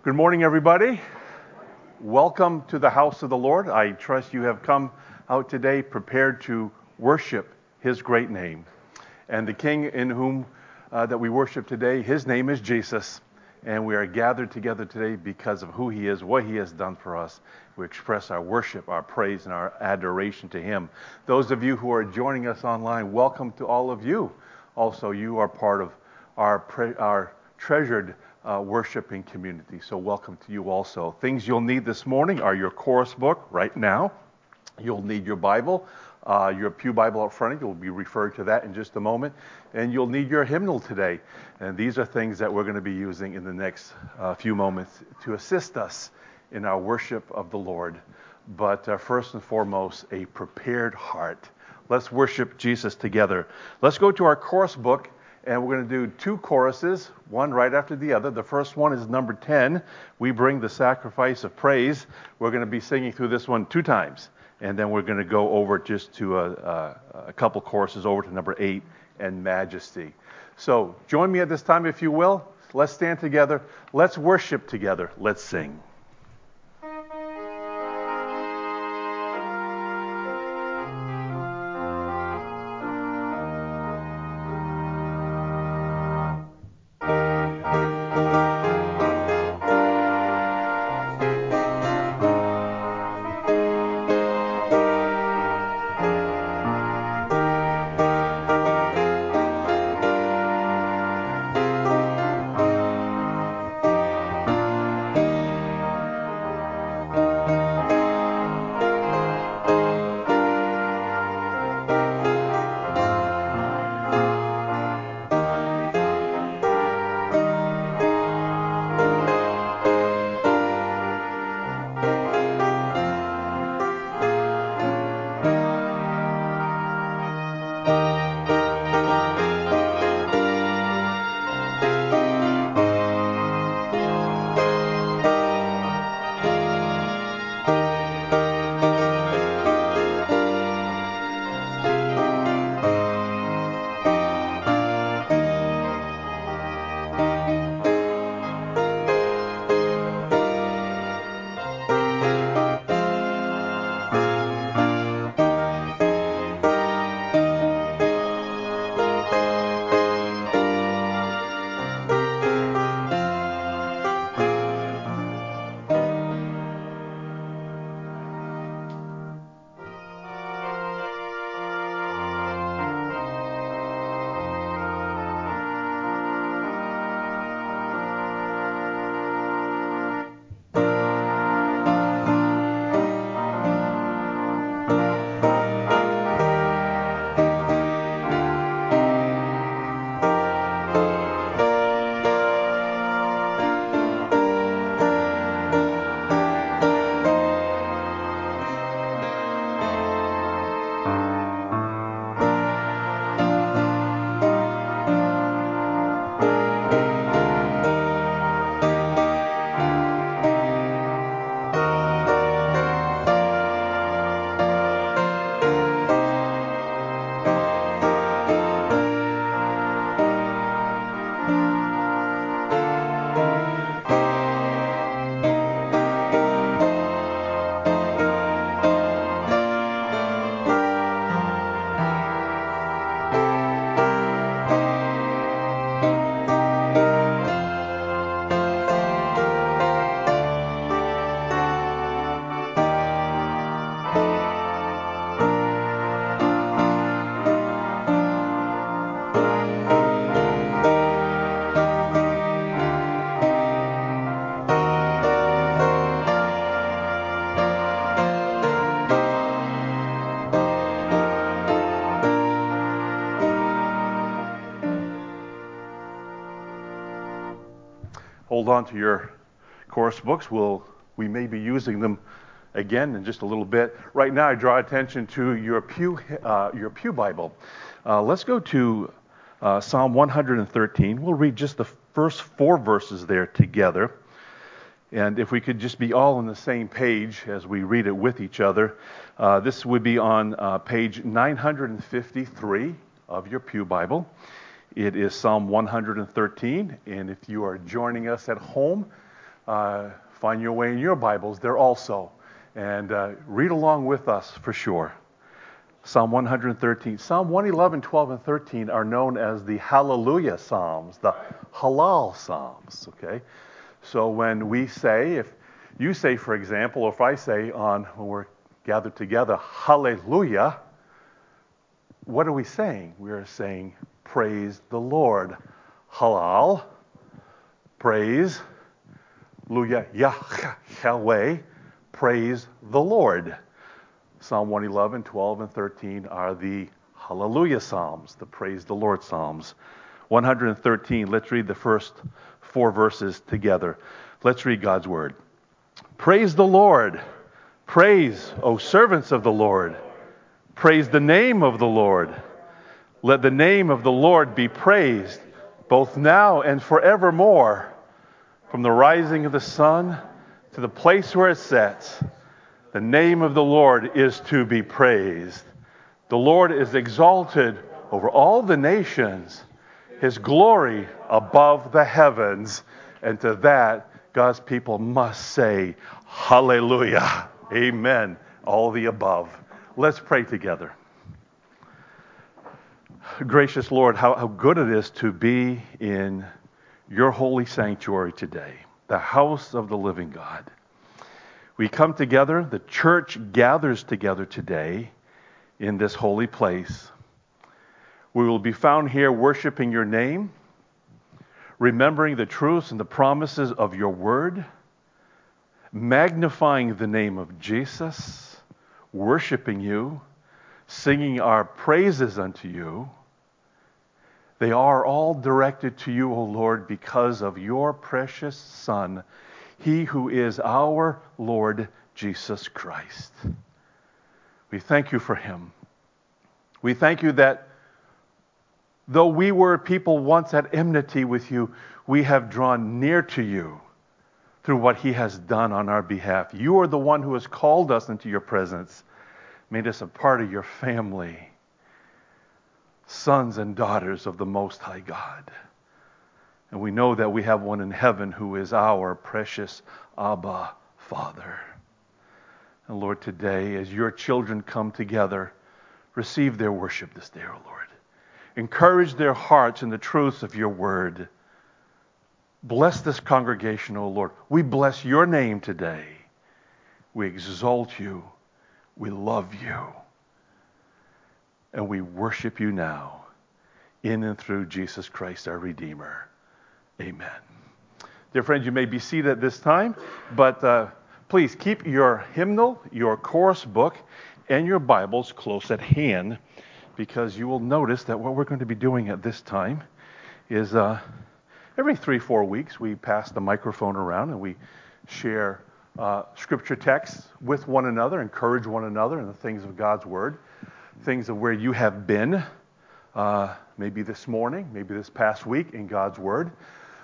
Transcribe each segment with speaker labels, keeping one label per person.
Speaker 1: Good morning, everybody. Welcome to the house of the Lord. I trust you have come out today prepared to worship His great name. And the King in whom that we worship today, His name is Jesus. And we are gathered together today because of who He is, what He has done for us. We express our worship, our praise, and our adoration to Him. Those of you who are joining us online, welcome to all of you. Also, you are part of our treasured worshiping community. So welcome to you also. Things you'll need this morning are your chorus book right now. You'll need your Bible, your pew Bible up front. You'll be referred to that in just a moment. And you'll need your hymnal today. And these are things that we're going to be using in the next few moments to assist us in our worship of the Lord. But first and foremost, a prepared heart. Let's worship Jesus together. Let's go to our chorus book. And we're going to do two choruses, one right after the other. The first one is number 10. We bring the sacrifice of praise. We're going to be singing through this one 2 times. And then we're going to go over just to a couple choruses over to number 8 and Majesty. So join me at this time, if you will. Let's stand together. Let's worship together. Let's sing. Hold on to your chorus books. We may be using them again in just a little bit. Right now, I draw attention to your pew Bible. Let's go to Psalm 113. We'll read just the first 4 verses there together. And if we could just be all on the same page as we read it with each other, this would be on page 953 of your pew Bible. It is Psalm 113, and if you are joining us at home, find your way in your Bibles there also. And read along with us for sure. Psalm 113. Psalm 111, 12, and 13 are known as the Hallelujah Psalms, the Halal Psalms, okay? So when we say, if you say, for example, or if I say when we're gathered together, Hallelujah, what are we saying? We are saying, praise the Lord. Halal, praise, Luya, Yahweh, praise the Lord. Psalm 111, 12, and 13 are the Hallelujah Psalms, the Praise the Lord Psalms. 113, let's read the first 4 verses together. Let's read God's Word. Praise the Lord. Praise, O servants of the Lord. Praise the name of the Lord. Let the name of the Lord be praised, both now and forevermore. From the rising of the sun to the place where it sets, the name of the Lord is to be praised. The Lord is exalted over all the nations, His glory above the heavens. And to that, God's people must say, Hallelujah. Amen. All the above. Let's pray together. Gracious Lord, how good it is to be in your holy sanctuary today, the house of the living God. We come together, the church gathers together today in this holy place. We will be found here worshiping your name, remembering the truths and the promises of your word, magnifying the name of Jesus, worshiping you, singing our praises unto you. They are all directed to you, O Lord, because of your precious Son, He who is our Lord Jesus Christ. We thank you for Him. We thank you that though we were people once at enmity with you, we have drawn near to you through what He has done on our behalf. You are the one who has called us into your presence, made us a part of your family, sons and daughters of the Most High God. And we know that we have one in heaven who is our precious Abba Father. And Lord, today, as your children come together, receive their worship this day, O Lord. Encourage their hearts in the truths of your word. Bless this congregation, O Lord. We bless your name today. We exalt you. We love you. And we worship you now in and through Jesus Christ, our Redeemer. Amen. Dear friends, you may be seated at this time, but please keep your hymnal, your chorus book, and your Bibles close at hand, because you will notice that what we're going to be doing at this time is every 3-4 weeks we pass the microphone around and we share scripture texts with one another, encourage one another in the things of God's Word, things of where you have been, maybe this morning, maybe this past week in God's Word.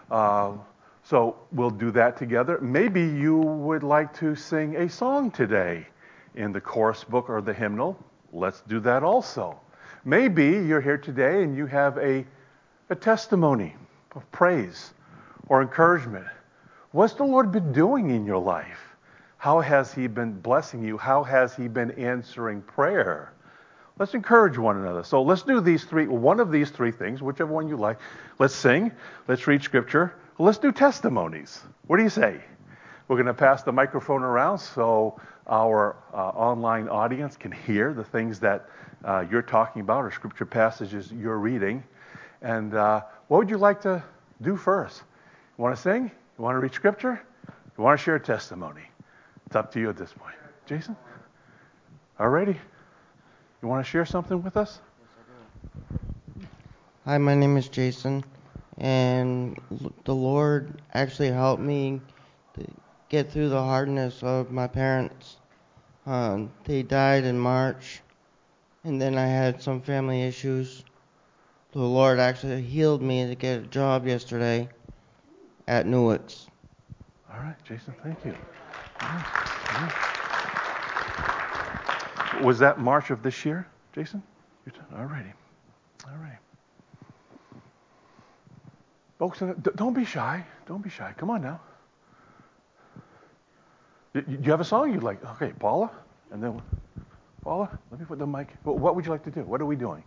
Speaker 1: So we'll do that together. Maybe you would like to sing a song today in the chorus book or the hymnal. Let's do that also. Maybe you're here today and you have a testimony of praise or encouragement. What's the Lord been doing in your life? How has He been blessing you? How has He been answering prayer? Let's encourage one another. So let's do one of these three things, whichever one you like. Let's sing. Let's read scripture. Let's do testimonies. What do you say? We're going to pass the microphone around so our online audience can hear the things that you're talking about or scripture passages you're reading. And what would you like to do first? You want to sing? You want to read scripture? You want to share a testimony? It's up to you at this point. Jason? All righty. You want to share something with us?
Speaker 2: Yes, I do. Hi, my name is Jason, and the Lord actually helped me to get through the hardness of my parents. They died in March, and then I had some family issues. The Lord actually healed me to get a job yesterday at Newark's.
Speaker 1: All right, Jason, thank you. Was that March of this year, Jason? All righty. All right. Folks, don't be shy. Don't be shy. Come on now. Do you have a song you'd like? Okay, Paula, and then Paula, let me put the mic. What would you like to do? What are we doing?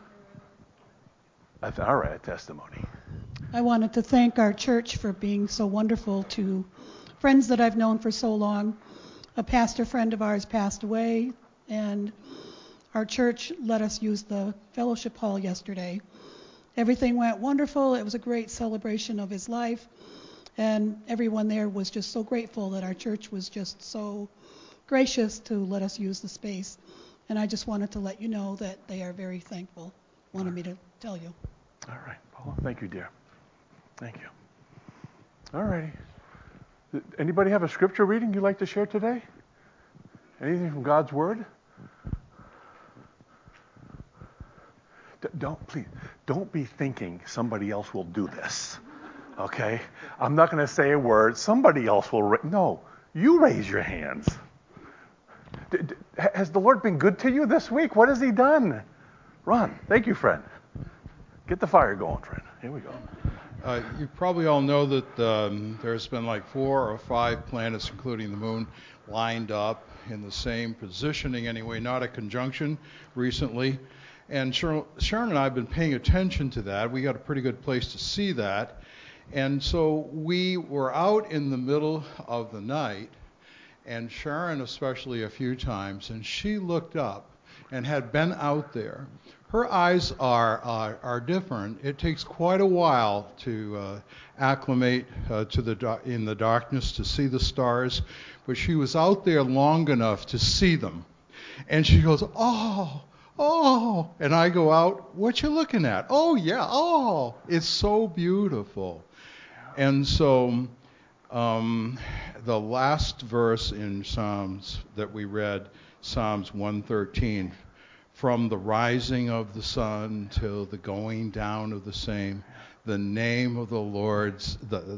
Speaker 1: All right, a testimony.
Speaker 3: I wanted to thank our church for being so wonderful to friends that I've known for so long. A pastor friend of ours passed away, and our church let us use the fellowship hall yesterday. Everything went wonderful. It was a great celebration of his life, and everyone there was just so grateful that our church was just so gracious to let us use the space. And I just wanted to let you know that they are very thankful. Wanted me to tell you.
Speaker 1: All right, Paula. Thank you, dear. Thank you. All righty. Anybody have a scripture reading you'd like to share today? Anything from God's Word? Don't be thinking somebody else will do this. Okay? I'm not going to say a word. Somebody else will. No, you raise your hands. Has the Lord been good to you this week? What has He done? Ron, thank you, friend. Get the fire going, friend. Here we go.
Speaker 4: You probably all know that there's been like 4 or 5 planets, including the moon, lined up in the same positioning anyway, not a conjunction recently. And Sharon and I have been paying attention to that. We got a pretty good place to see that. And so we were out in the middle of the night, and Sharon especially a few times, and she looked up and had been out there. Her eyes are different. It takes quite a while to acclimate in the darkness to see the stars, but she was out there long enough to see them. And she goes, oh, and I go out, what you looking at? Oh, yeah, oh, it's so beautiful. And so the last verse in Psalms that we read, Psalms 113, from the rising of the sun till the going down of the same, the name of the Lord's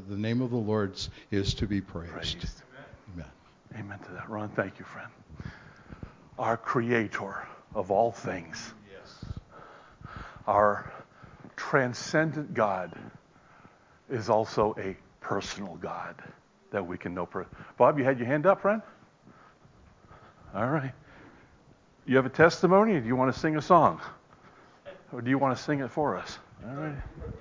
Speaker 4: is to be praised. Amen.
Speaker 1: Amen to that, Ron. Thank you, friend. Our Creator of all things,
Speaker 4: Yes.
Speaker 1: our transcendent God, is also a personal God that we can know. Bob, you had your hand up, friend? All right. You have a testimony, or do you want to sing a song? Or do you want to sing it for us? All right.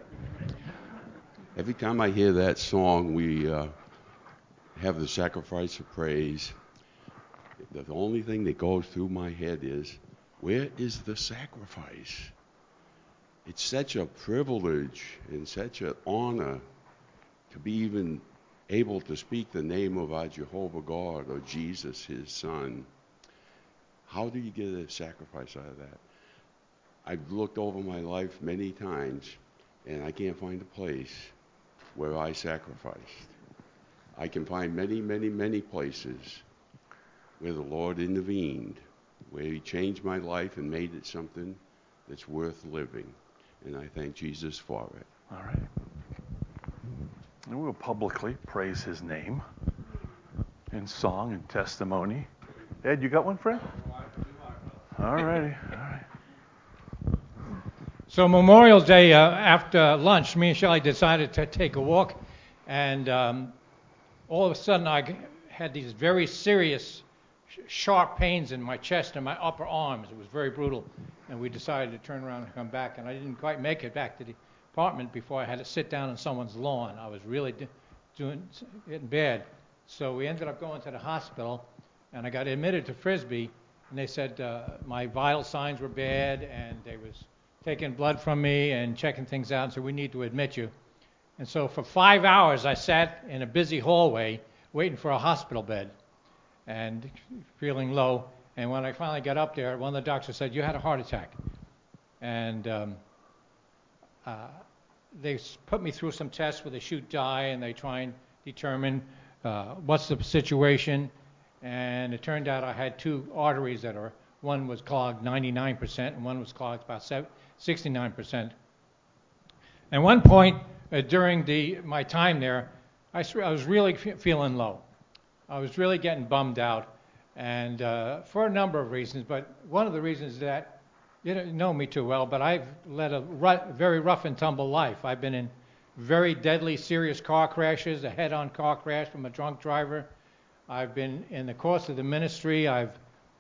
Speaker 5: Every time I hear that song, we have the sacrifice of praise. The only thing that goes through my head is, where is the sacrifice? It's such a privilege and such an honor to be even able to speak the name of our Jehovah God or Jesus, His Son. How do you get a sacrifice out of that? I've looked over my life many times, and I can't find a place where I sacrificed. I can find many, many, many places where the Lord intervened, where He changed my life and made it something that's worth living. And I thank Jesus for it.
Speaker 1: All right. And we will publicly praise His name in song and testimony. Ed, you got one, friend? All righty. All right.
Speaker 6: So Memorial Day, after lunch, me and Shelley decided to take a walk, and all of a sudden I had these very serious, sharp pains in my chest and my upper arms. It was very brutal, and we decided to turn around and come back, and I didn't quite make it back to the apartment before I had to sit down on someone's lawn. I was really getting bad. So we ended up going to the hospital, and I got admitted to Frisbee, and they said my vital signs were bad, and they was taking blood from me and checking things out, and said, we need to admit you. And so for 5 hours I sat in a busy hallway waiting for a hospital bed and feeling low. And when I finally got up there, one of the doctors said, you had a heart attack. And they put me through some tests where they shoot dye and they try and determine what's the situation. And it turned out I had 2 arteries that are, one was clogged 99% and one was clogged about 69%. At one point during my time there, I was really feeling low. I was really getting bummed out, and for a number of reasons. But one of the reasons is that you don't know me too well, but I've led a very rough and tumble life. I've been in very deadly, serious car crashes, a head-on car crash from a drunk driver. I've been, in the course of the ministry, I've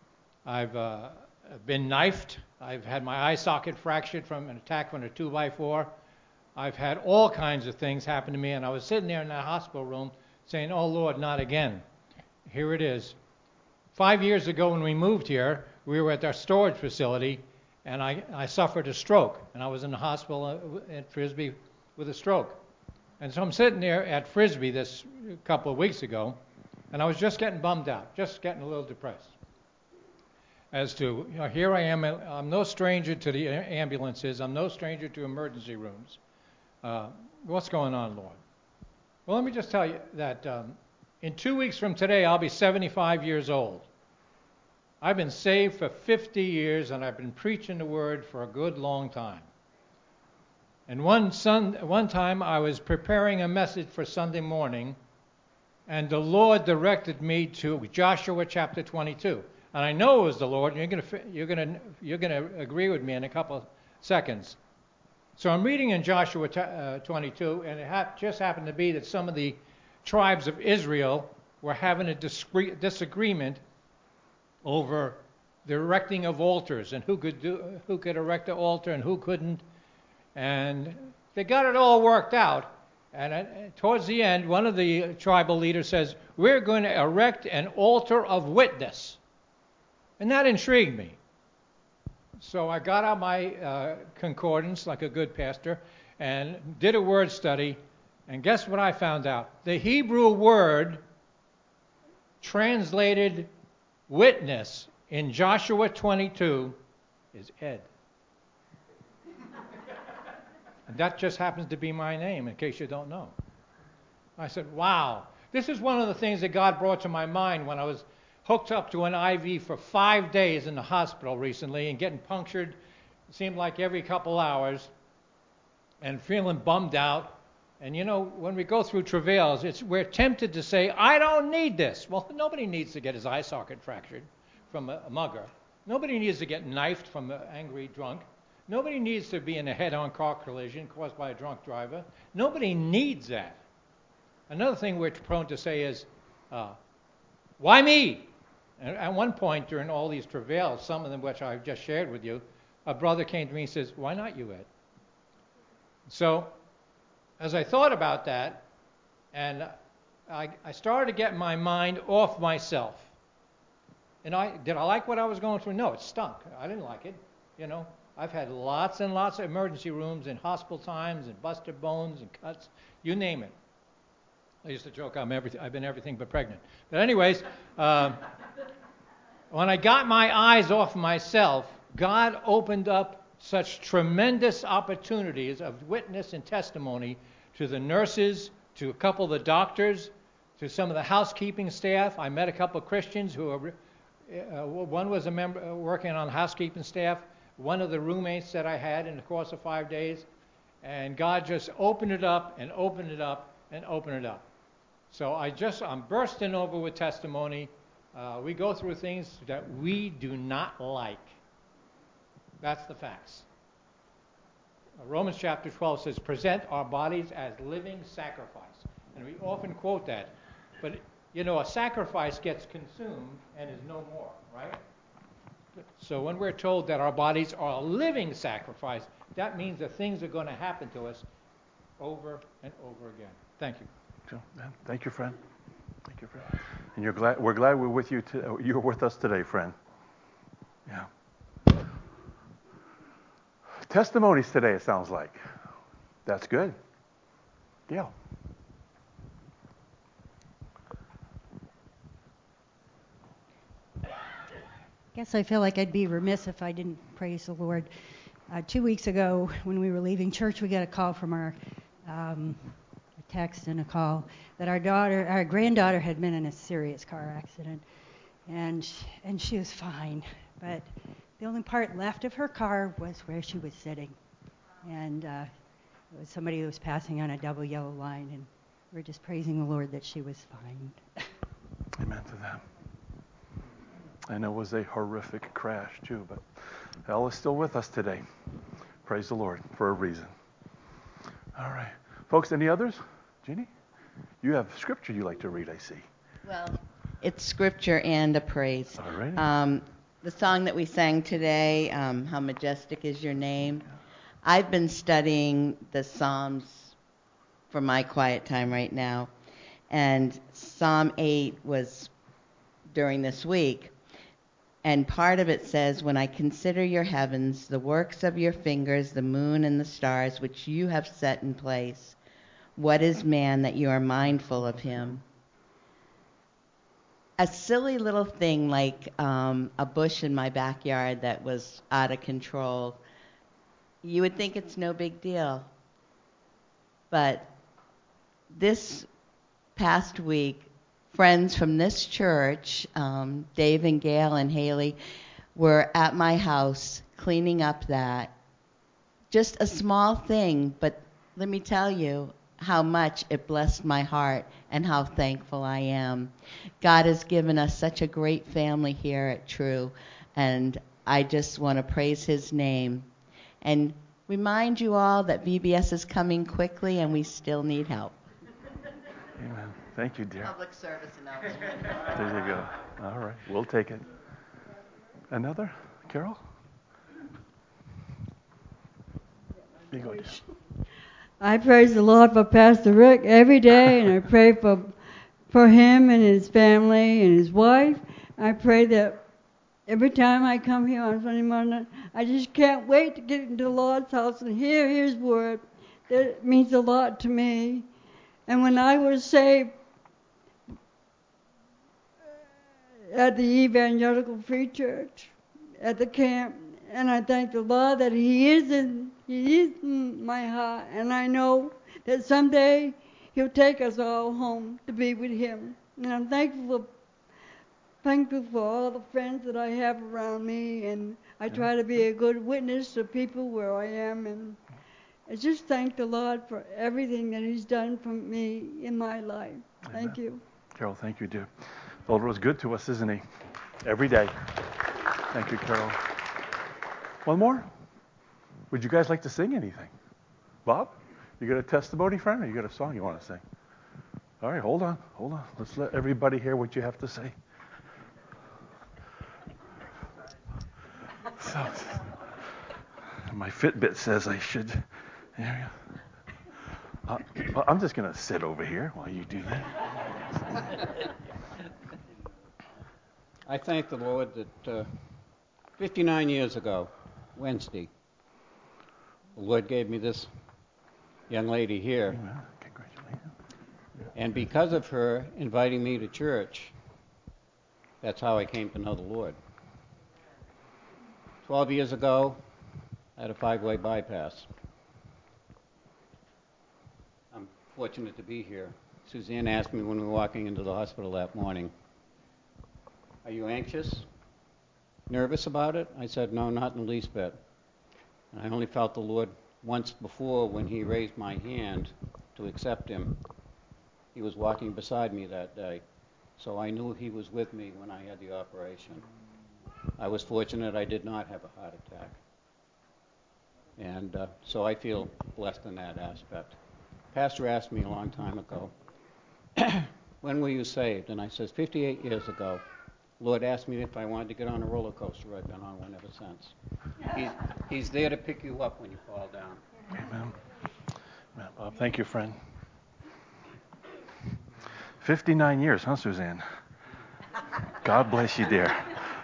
Speaker 6: been knifed. I've had my eye socket fractured from an attack from a 2x4. I've had all kinds of things happen to me, and I was sitting there in that hospital room saying, "Oh, Lord, not again." Here it is. 5 years ago when we moved here, we were at our storage facility, and I suffered a stroke, and I was in the hospital at Frisbee with a stroke. And so I'm sitting there at Frisbee this couple of weeks ago, and I was just getting bummed out, just getting a little depressed. As to, here I am, I'm no stranger to the ambulances, I'm no stranger to emergency rooms. What's going on, Lord? Well, let me just tell you that in 2 weeks from today, I'll be 75 years old. I've been saved for 50 years, and I've been preaching the word for a good long time. And one time I was preparing a message for Sunday morning, and the Lord directed me to Joshua chapter 22. And I know it was the Lord, and you're going to agree with me in a couple of seconds. So I'm reading in Joshua 22, and it just happened to be that some of the tribes of Israel were having a disagreement over the erecting of altars and who could erect an altar and who couldn't. And they got it all worked out. And towards the end, one of the tribal leaders says, "We're going to erect an altar of witness." And that intrigued me. So I got out my concordance like a good pastor and did a word study. And guess what I found out? The Hebrew word translated witness in Joshua 22 is Ed. And that just happens to be my name, in case you don't know. I said, wow. This is one of the things that God brought to my mind when I was hooked up to an IV for 5 days in the hospital recently and getting punctured, it seemed like every couple hours, and feeling bummed out. And you know, when we go through travails, we're tempted to say, "I don't need this." Well, nobody needs to get his eye socket fractured from a mugger. Nobody needs to get knifed from an angry drunk. Nobody needs to be in a head-on car collision caused by a drunk driver. Nobody needs that. Another thing we're prone to say is, why me? And at one point during all these travails, some of them which I've just shared with you, a brother came to me and says, "Why not you, Ed?" So as I thought about that, and I started to get my mind off myself. And did I like what I was going through? No, it stunk. I didn't like it. You know, I've had lots and lots of emergency rooms and hospital times and busted bones and cuts, you name it. I used to joke I've been everything but pregnant. But anyways, when I got my eyes off myself, God opened up such tremendous opportunities of witness and testimony to the nurses, to a couple of the doctors, to some of the housekeeping staff. I met a couple of Christians who were, one was a member working on the housekeeping staff, one of the roommates that I had in the course of 5 days, and God just opened it up and opened it up and opened it up. So I'm bursting over with testimony. We go through things that we do not like. That's the facts. Romans chapter 12 says, "Present our bodies as living sacrifice." And we often quote that. But, you know, a sacrifice gets consumed and is no more, right? So when we're told that our bodies are a living sacrifice, that means that things are going to happen to us over and over again. Thank you.
Speaker 1: Thank you, friend. Thank you, friend. And we're glad we're with you. You're with us today, friend. Yeah. Testimonies today, it sounds like. That's good. Yeah.
Speaker 7: Guess I feel like I'd be remiss if I didn't praise the Lord. 2 weeks ago, when we were leaving church, we got a call from a text and a call that our granddaughter had been in a serious car accident, and she was fine, but the only part left of her car was where she was sitting, and it was somebody who was passing on a double yellow line, and we're just praising the Lord that she was fine.
Speaker 1: Amen to that. And it was a horrific crash too, but Elle is still with us today. Praise the Lord for a reason. All right. Folks, any others? Jeannie? You have scripture you like to read, I see.
Speaker 8: Well, It's scripture and a praise.
Speaker 1: All right.
Speaker 8: The song that we sang today, How Majestic Is Your Name, I've been studying the Psalms for my quiet time right now. And Psalm 8 was during this week. And part of it says, when I consider your heavens, the works of your fingers, the moon and the stars, which you have set in place, what is man that you are mindful of him? A silly little thing like a bush in my backyard that was out of control, you would think it's no big deal. But this past week, friends from this church, Dave and Gail and Haley, were at my house cleaning up that. Just a small thing, but let me tell you how much it blessed my heart and how thankful I am. God has given us such a great family here at True, and I just want to praise his name and remind you all that VBS is coming quickly and we still need help.
Speaker 1: Amen. Thank you, dear.
Speaker 8: Public service announcement.
Speaker 1: There you go. All right. We'll take it. Another? Carol? Here you go, dear.
Speaker 9: I praise the Lord for Pastor Rick every day, and I pray for him and his family and his wife. I pray that every time I come here on Sunday morning, I just can't wait to get into the Lord's house and hear his word. That means a lot to me. And when I was saved at the Evangelical Free Church, at the camp, and I thank the Lord that He is in my heart, and I know that someday He'll take us all home to be with Him. And I'm thankful for all the friends that I have around me, and I try to be a good witness to people where I am, and I just thank the Lord for everything that He's done for me in my life. Thank you.
Speaker 1: Carol, thank you, dear. The Lord was good to us, isn't He? Every day. Thank you, Carol. One more? Would you guys like to sing anything? Bob, you got a testimony, friend, or you got a song you want to sing? All right, hold on. Let's let everybody hear what you have to say. So, my Fitbit says I should. There we go. Well, I'm just going to sit over here while you do that.
Speaker 10: I thank the Lord that 59 years ago, Wednesday, the Lord gave me this young lady here.
Speaker 1: Amen. Congratulations.
Speaker 10: And because of her inviting me to church, that's how I came to know the Lord. 12 years ago, I had a 5-way bypass. I'm fortunate to be here. Suzanne asked me when we were walking into the hospital that morning, "Are you anxious? Nervous about it?" I said, "No, not in the least bit." And I only felt the Lord once before when He raised my hand to accept Him. He was walking beside me that day, so I knew He was with me when I had the operation. I was fortunate I did not have a heart attack. And so I feel blessed in that aspect. Pastor asked me a long time ago, "When were you saved?" And I says, 58 years ago. Lord asked me if I wanted to get on a roller coaster. I've been on one ever since. He's there to pick you up when you fall down.
Speaker 1: Amen. Amen, Bob. Thank you, friend. 59 years, huh, Suzanne? God bless you, dear.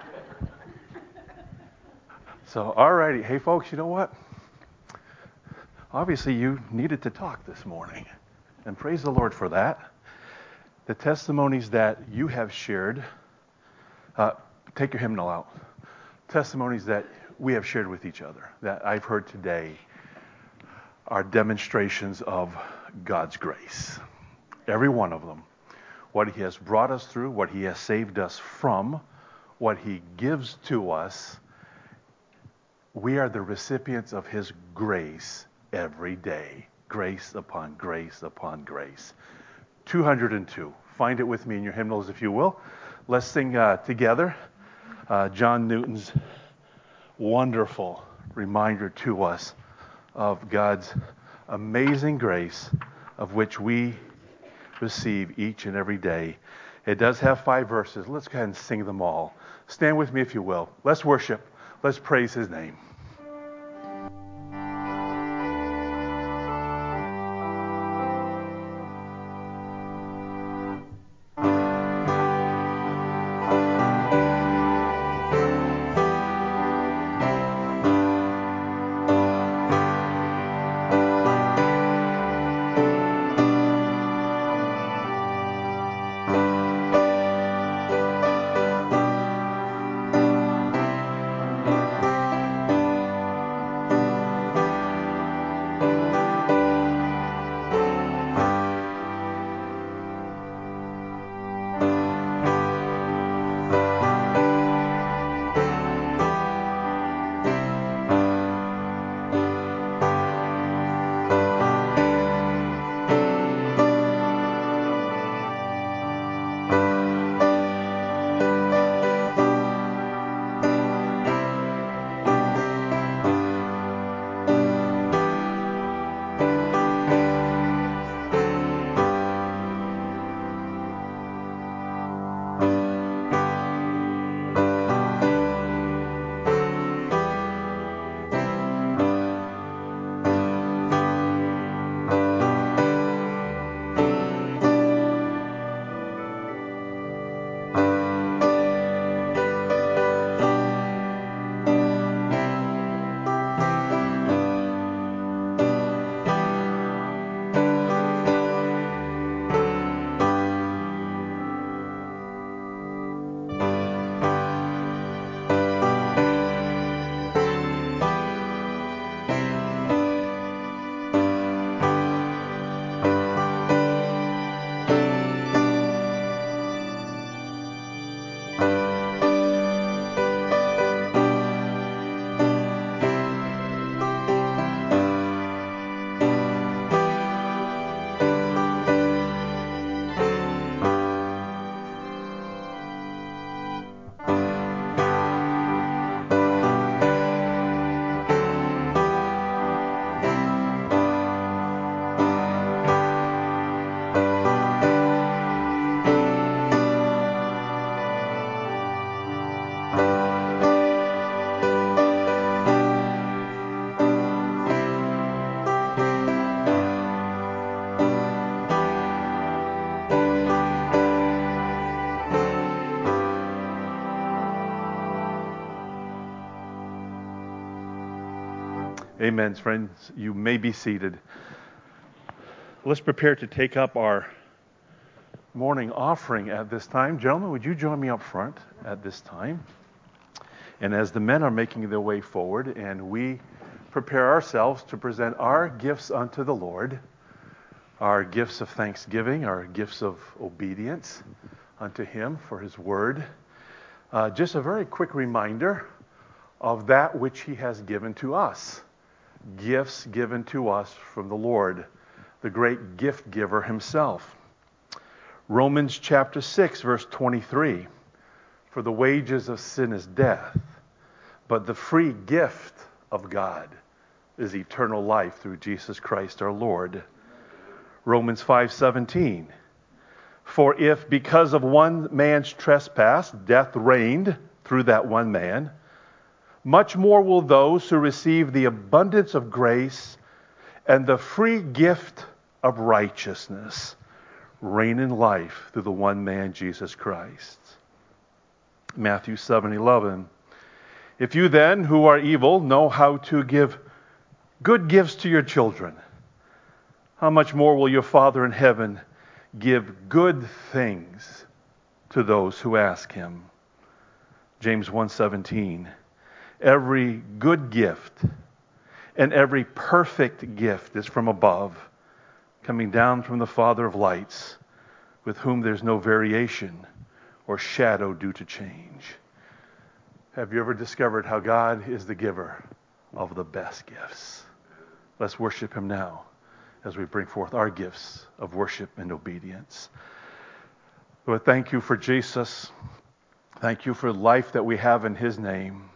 Speaker 1: So, all righty. Hey, folks, you know what? Obviously, you needed to talk this morning. And praise the Lord for that. The testimonies that you have shared, take your hymnal out. Testimonies that we have shared with each other, that I've heard today, are demonstrations of God's grace. Every one of them. What He has brought us through, what He has saved us from, what He gives to us. We are the recipients of His grace every day. Grace upon grace upon grace. 202. Find it with me in your hymnals if you will. Let's sing together John Newton's wonderful reminder to us of God's amazing grace of which we receive each and every day. It does have 5 verses. Let's go ahead and sing them all. Stand with me if you will. Let's worship. Let's praise his name. Amen, friends. You may be seated. Let's prepare to take up our morning offering at this time. Gentlemen, would you join me up front at this time? And as the men are making their way forward and we prepare ourselves to present our gifts unto the Lord, our gifts of thanksgiving, our gifts of obedience unto him for his word, just a very quick reminder of that which he has given to us. Gifts given to us from the Lord, the great gift giver himself. Romans chapter 6, verse 23. For the wages of sin is death, but the free gift of God is eternal life through Jesus Christ our Lord. Romans 5:17. For if because of one man's trespass death reigned through that one man, much more will those who receive the abundance of grace and the free gift of righteousness reign in life through the one man, Jesus Christ. Matthew 7:11. If you then, who are evil, know how to give good gifts to your children, how much more will your Father in heaven give good things to those who ask him? James 1:17. Every good gift and every perfect gift is from above, coming down from the Father of lights, with whom there's no variation or shadow due to change. Have you ever discovered how God is the giver of the best gifts? Let's worship him now as we bring forth our gifts of worship and obedience. Lord, thank you for Jesus. Thank you for life that we have in his name.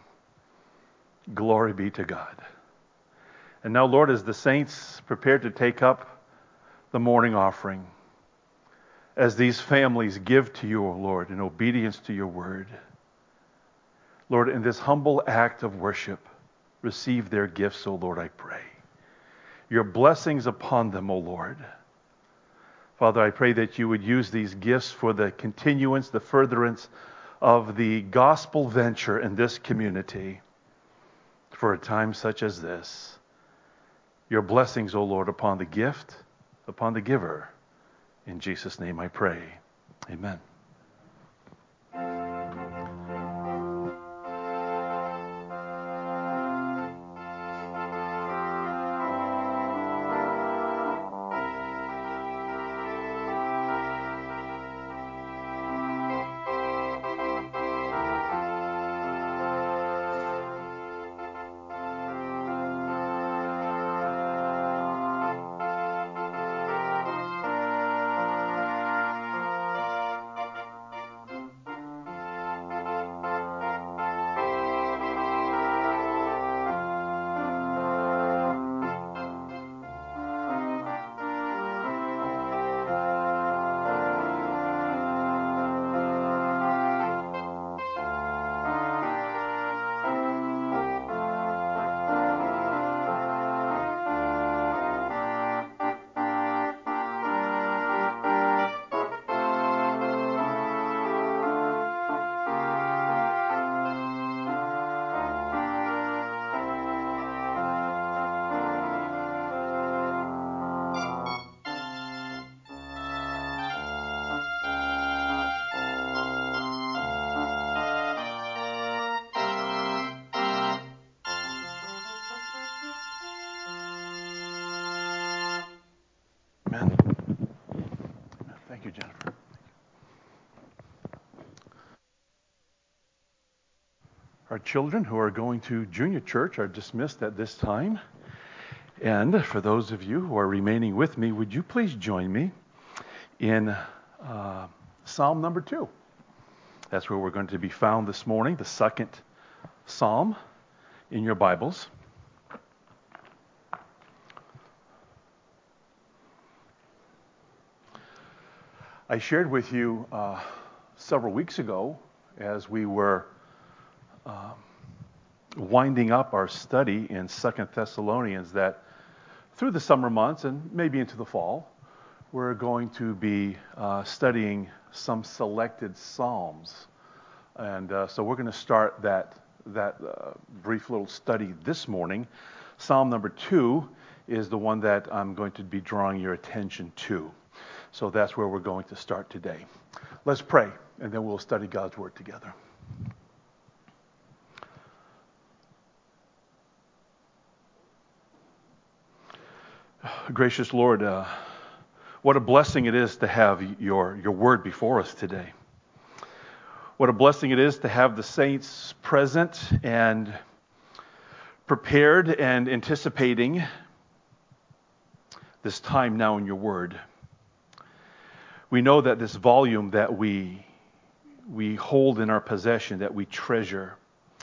Speaker 1: Glory be to God. And now, Lord, as the saints prepare to take up the morning offering, as these families give to you, O Lord, in obedience to your word. Lord, in this humble act of worship, receive their gifts, O Lord, I pray. Your blessings upon them, O Lord. Father, I pray that you would use these gifts for the continuance, the furtherance of the gospel venture in this community for a time such as this. Your blessings, O Lord, upon the gift, upon the giver. In Jesus' name I pray. Amen. Amen. Thank you, Jennifer. Our children who are going to junior church are dismissed at this time. And for those of you who are remaining with me, would you please join me in Psalm number 2? That's where we're going to be found this morning, the second Psalm in your Bibles. I shared with you several weeks ago as we were winding up our study in 2 Thessalonians that through the summer months and maybe into the fall, we're going to be studying some selected Psalms. And so we're going to start that brief little study this morning. Psalm number 2 is the one that I'm going to be drawing your attention to. So that's where we're going to start today. Let's pray, and then we'll study God's Word together. Gracious Lord, what a blessing it is to have your Word before us today. What a blessing it is to have the saints present and prepared and anticipating this time now in your Word. We know that this volume that we hold in our possession, that we treasure,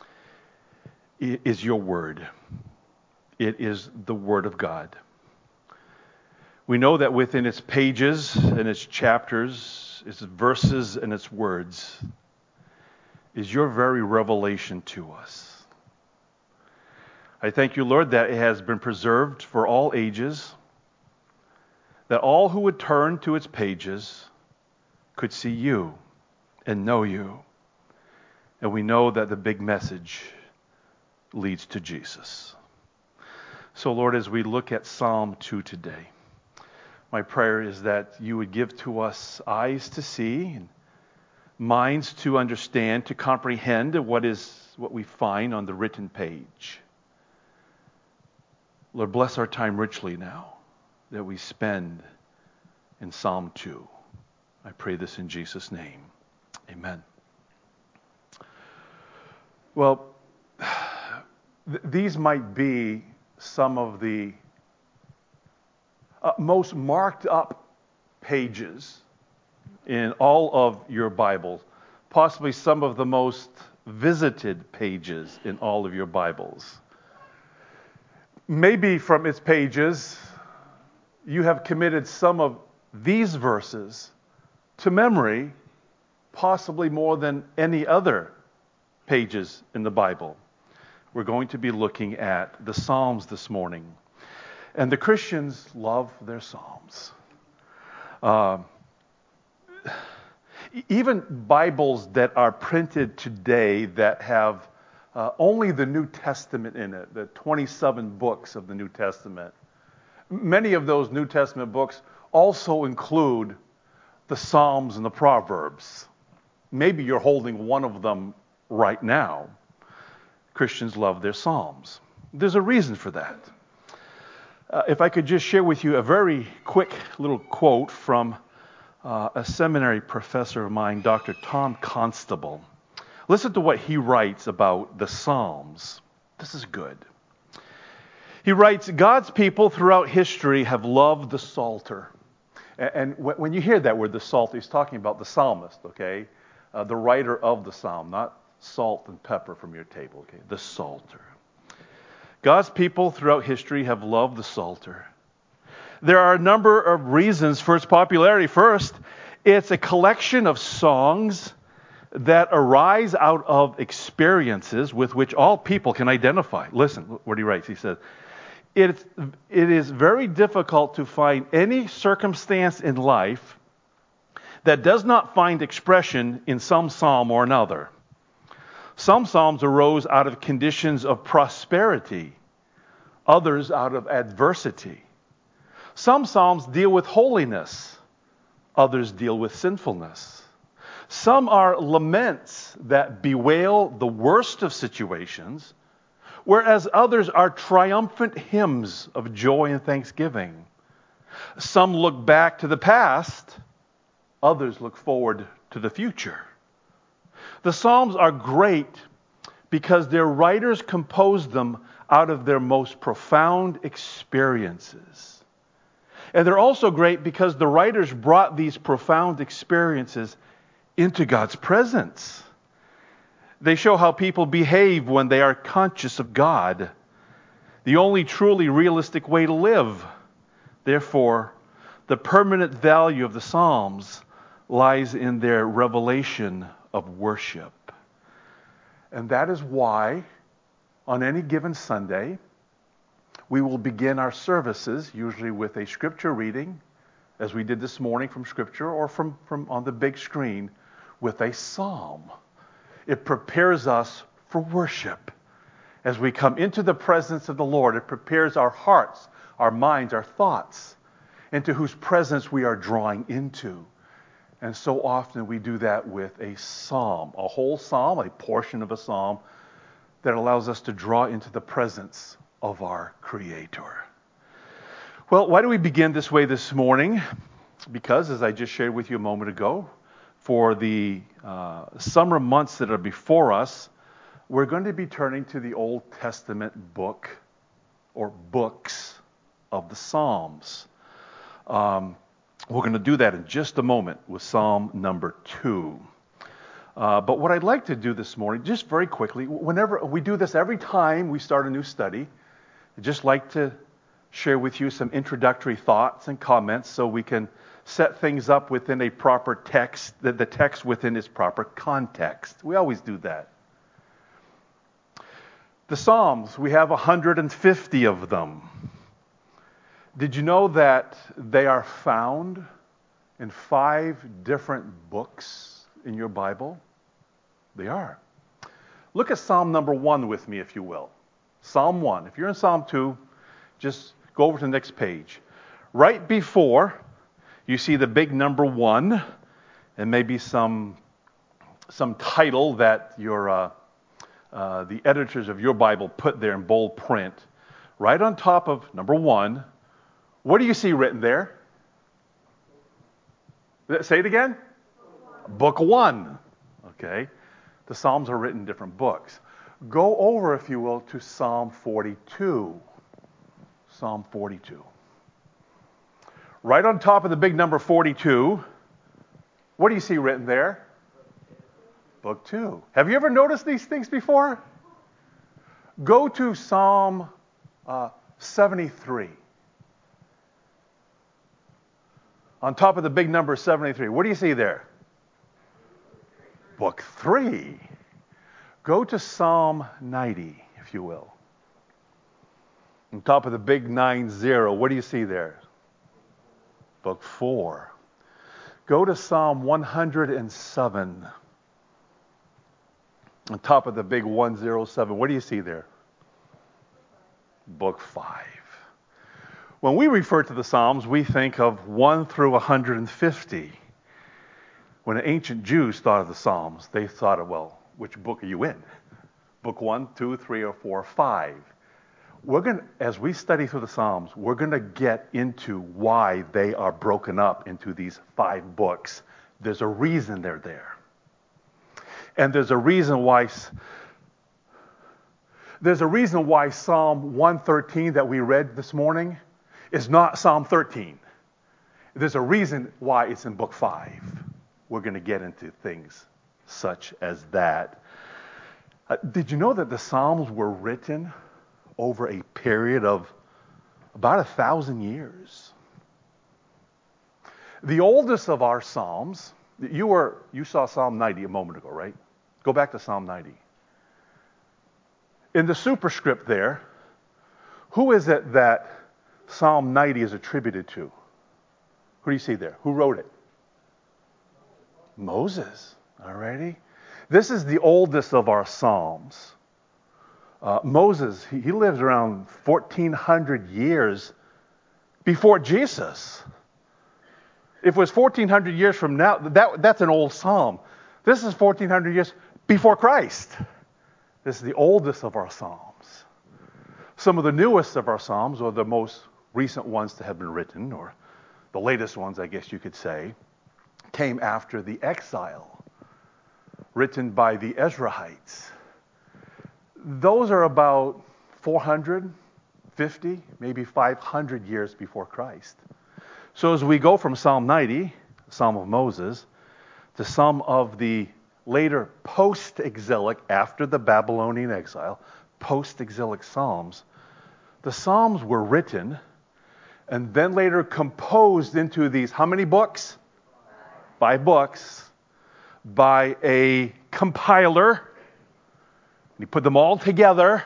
Speaker 1: is your Word. It is the Word of God. We know that within its pages and its chapters, its verses and its words, is your very revelation to us. I thank you, Lord, that it has been preserved for all ages, that all who would turn to its pages could see you and know you. And we know that the big message leads to Jesus. So, Lord, as we look at Psalm 2 today, my prayer is that you would give to us eyes to see and minds to understand, to comprehend what we find on the written page. Lord, bless our time richly now that we spend in Psalm 2. I pray this in Jesus' name. Amen. Well, these might be some of the most marked up pages in all of your Bibles, possibly some of the most visited pages in all of your Bibles. Maybe from its pages, you have committed some of these verses to memory possibly more than any other pages in the Bible. We're going to be looking at the Psalms this morning. And the Christians love their Psalms. Even Bibles that are printed today that have only the New Testament in it, the 27 books of the New Testament, many of those New Testament books also include the Psalms and the Proverbs. Maybe you're holding one of them right now. Christians love their Psalms. There's a reason for that. If I could just share with you a very quick little quote from a seminary professor of mine, Dr. Tom Constable. Listen to what he writes about the Psalms. This is good. He writes, God's people throughout history have loved the Psalter. And when you hear that word, the Psalter, he's talking about the psalmist, okay? The writer of the psalm, not salt and pepper from your table, okay? The Psalter. God's people throughout history have loved the Psalter. There are a number of reasons for its popularity. First, it's a collection of songs that arise out of experiences with which all people can identify. Listen what he writes. He says, it is very difficult to find any circumstance in life that does not find expression in some psalm or another. Some psalms arose out of conditions of prosperity, others out of adversity. Some psalms deal with holiness, others deal with sinfulness. Some are laments that bewail the worst of situations, whereas others are triumphant hymns of joy and thanksgiving. Some look back to the past, others look forward to the future. The Psalms are great because their writers composed them out of their most profound experiences. And they're also great because the writers brought these profound experiences into God's presence. They show how people behave when they are conscious of God, the only truly realistic way to live. Therefore, the permanent value of the Psalms lies in their revelation of worship. And that is why, on any given Sunday, we will begin our services usually with a scripture reading, as we did this morning from scripture, or from on the big screen with a psalm. It prepares us for worship. As we come into the presence of the Lord, it prepares our hearts, our minds, our thoughts, into whose presence we are drawing into. And so often we do that with a psalm, a whole psalm, a portion of a psalm that allows us to draw into the presence of our Creator. Well, why do we begin this way this morning? Because, as I just shared with you a moment ago, for the summer months that are before us, we're going to be turning to the Old Testament book or books of the Psalms. We're going to do that in just a moment with Psalm number 2. But what I'd like to do this morning, just very quickly, whenever we do this every time we start a new study, I'd just like to share with you some introductory thoughts and comments so we can set things up within a proper text, the text within its proper context. We always do that. The Psalms, we have 150 of them. Did you know that they are found in 5 different books in your Bible? They are. Look at Psalm number 1 with me, if you will. Psalm 1. If you're in Psalm 2, just go over to the next page. Right before, you see the big number 1, and maybe some title that your the editors of your Bible put there in bold print. Right on top of number 1, what do you see written there? Say it again. Book 1. Okay. The Psalms are written in different books. Go over, if you will, to Psalm 42. Psalm 42. Right on top of the big number 42, what do you see written there? Book 2. Have you ever noticed these things before? Go to Psalm 73. On top of the big number 73, what do you see there? Book 3. Go to Psalm 90, if you will. On top of the big 90, what do you see there? Book 4. Go to Psalm 107. On top of the big 107, what do you see there? Book 5. When we refer to the Psalms, we think of 1 through 150. When the ancient Jews thought of the Psalms, they thought of, well, which book are you in? Book 1, 2, 3, or 4, 5. As we study through the Psalms, we're going to get into why they are broken up into these 5 books. There's a reason they're there. And there's a reason why Psalm 113 that we read this morning is not Psalm 13. There's a reason why it's in book 5. We're going to get into things such as that. Did you know that the Psalms were written over a period of about 1,000 years? The oldest of our Psalms, you saw Psalm 90 a moment ago, right? Go back to Psalm 90. In the superscript there, who is it that Psalm 90 is attributed to? Who do you see there? Who wrote it? Moses. Alrighty. This is the oldest of our Psalms. Moses, he lives around 1,400 years before Jesus. If it was 1,400 years from now, that's an old Psalm. This is 1,400 years before Christ. This is the oldest of our Psalms. Some of the newest of our Psalms, or the most recent ones to have been written, or the latest ones, I guess you could say, came after the exile, written by the Ezrahites. Those are about 450, maybe 500 years before Christ. So as we go from Psalm 90, Psalm of Moses, to some of the later post-exilic, after the Babylonian exile, post-exilic Psalms, the Psalms were written and then later composed into these, how many books? 5 books, by a compiler. He put them all together,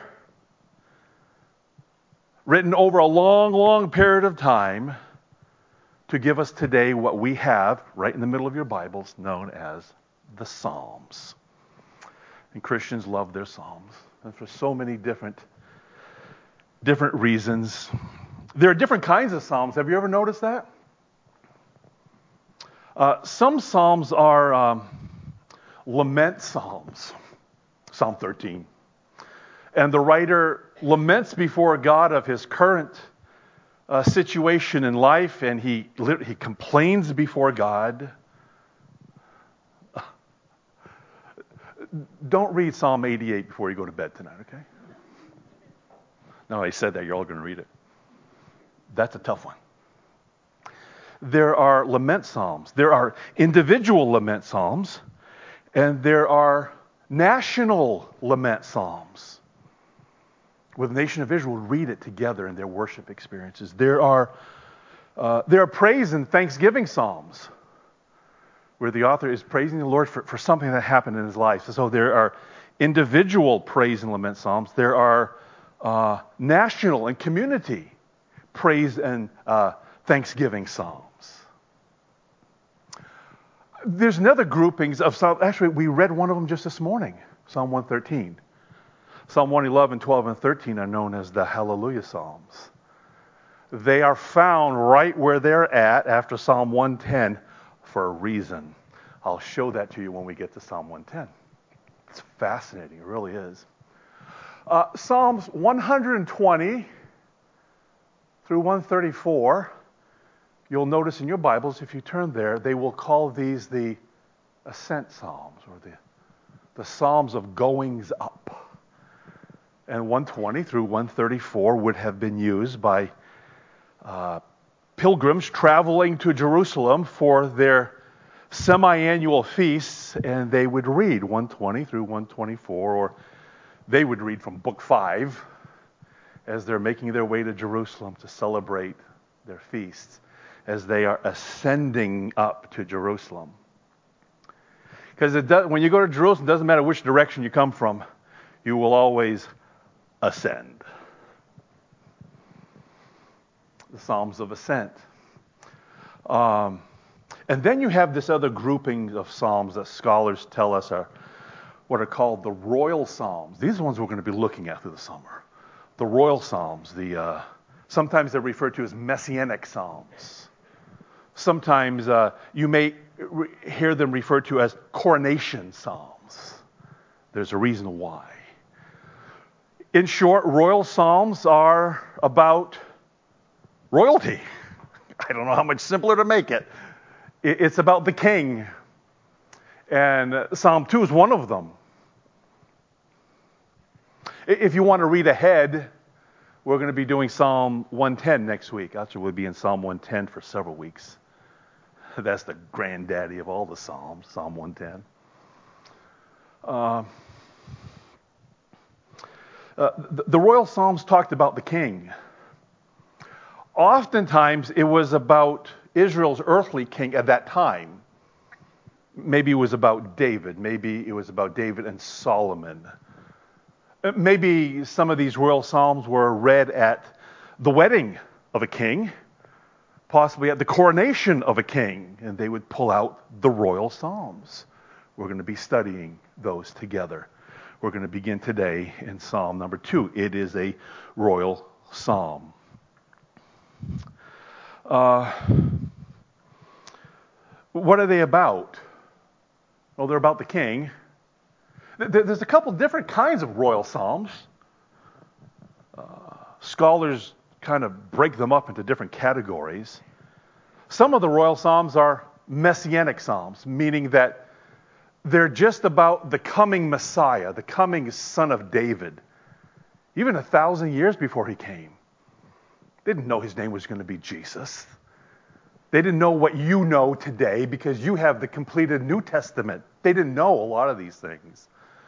Speaker 1: written over a long, long period of time, to give us today what we have right in the middle of your Bibles, known as the Psalms. And Christians love their Psalms, and for so many different reasons. There are different kinds of Psalms. Have you ever noticed that? Some Psalms are lament Psalms. Psalm 13. And the writer laments before God of his current situation in life, and he complains before God. Don't read Psalm 88 before you go to bed tonight, okay? No, I said that. You're all going to read it. That's a tough one. There are lament psalms. There are individual lament psalms. And there are national lament psalms, where the nation of Israel would read it together in their worship experiences. There are praise and thanksgiving psalms, where the author is praising the Lord for something that happened in his life. So there are individual praise and lament psalms. There are national and community praise and thanksgiving psalms. There's another groupings of psalms. Actually, we read one of them just this morning, Psalm 113. Psalm 111, 12, and 13 are known as the Hallelujah Psalms. They are found right where they're at after Psalm 110 for a reason. I'll show that to you when we get to Psalm 110. It's fascinating. It really is. Psalms 120 through 134, you'll notice in your Bibles, if you turn there, they will call these the ascent psalms, or the psalms of goings up. And 120 through 134 would have been used by pilgrims traveling to Jerusalem for their semi-annual feasts, and they would read 120 through 124, or they would read from book 5 as they're making their way to Jerusalem to celebrate their feasts. as they are ascending up to Jerusalem. Because when you go to Jerusalem, it doesn't matter which direction you come from, you will always ascend. The Psalms of Ascent. And then you have this other grouping of Psalms that scholars tell us are what are called the Royal Psalms. These are the ones we're going to be looking at through the summer. The Royal Psalms. Sometimes they're referred to as Messianic Psalms. Sometimes you may hear them referred to as coronation psalms. There's a reason why. In short, royal psalms are about royalty. I don't know how much simpler to make it. It's about the king. And Psalm 2 is one of them. If you want to read ahead, we're going to be doing Psalm 110 next week. Actually, we'll be in Psalm 110 for several weeks. That's the granddaddy of all the Psalms, Psalm 110. The Royal Psalms talked about the king. Oftentimes, it was about Israel's earthly king at that time. Maybe it was about David. Maybe it was about David and Solomon. Maybe some of these royal psalms were read at the wedding of a king, possibly at the coronation of a king, and they would pull out the royal psalms. We're going to be studying those together. We're going to begin today in Psalm number 2. It is a royal psalm. What are they about? Well, they're about the king. There's a couple different kinds of royal psalms. Scholars kind of break them up into different categories. Some of the royal psalms are messianic psalms, meaning that they're just about the coming Messiah, the coming Son of David. Even 1,000 years before he came. They didn't know his name was going to be Jesus. They didn't know what you know today because you have the completed New Testament. They didn't know a lot of these things.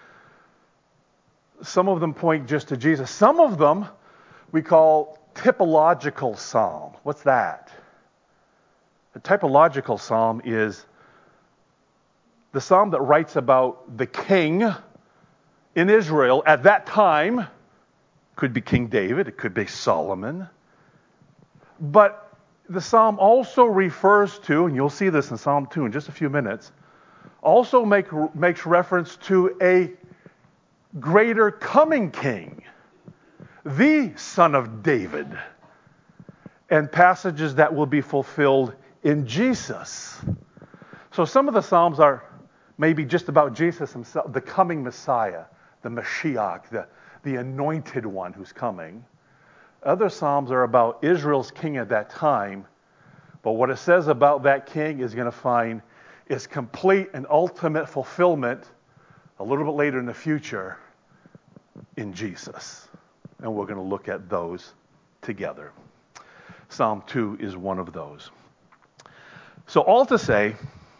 Speaker 1: Some of them point just to Jesus. Some of them we call typological psalm. What's that? A typological psalm is the psalm that writes about the king in Israel at that time. Could be King David, it could be Solomon. But the psalm also refers to, and you'll see this in Psalm 2 in just a few minutes, also makes reference to a greater coming king, the Son of David, and passages that will be fulfilled in Jesus. So some of the psalms are maybe just about Jesus himself, the coming Messiah, the Mashiach, the anointed one who's coming. Other psalms are about Israel's king at that time, but what it says about that king is going to find its complete and ultimate fulfillment a little bit later in the future in Jesus. And we're going to look at those together. Psalm 2 is one of those. So all to say,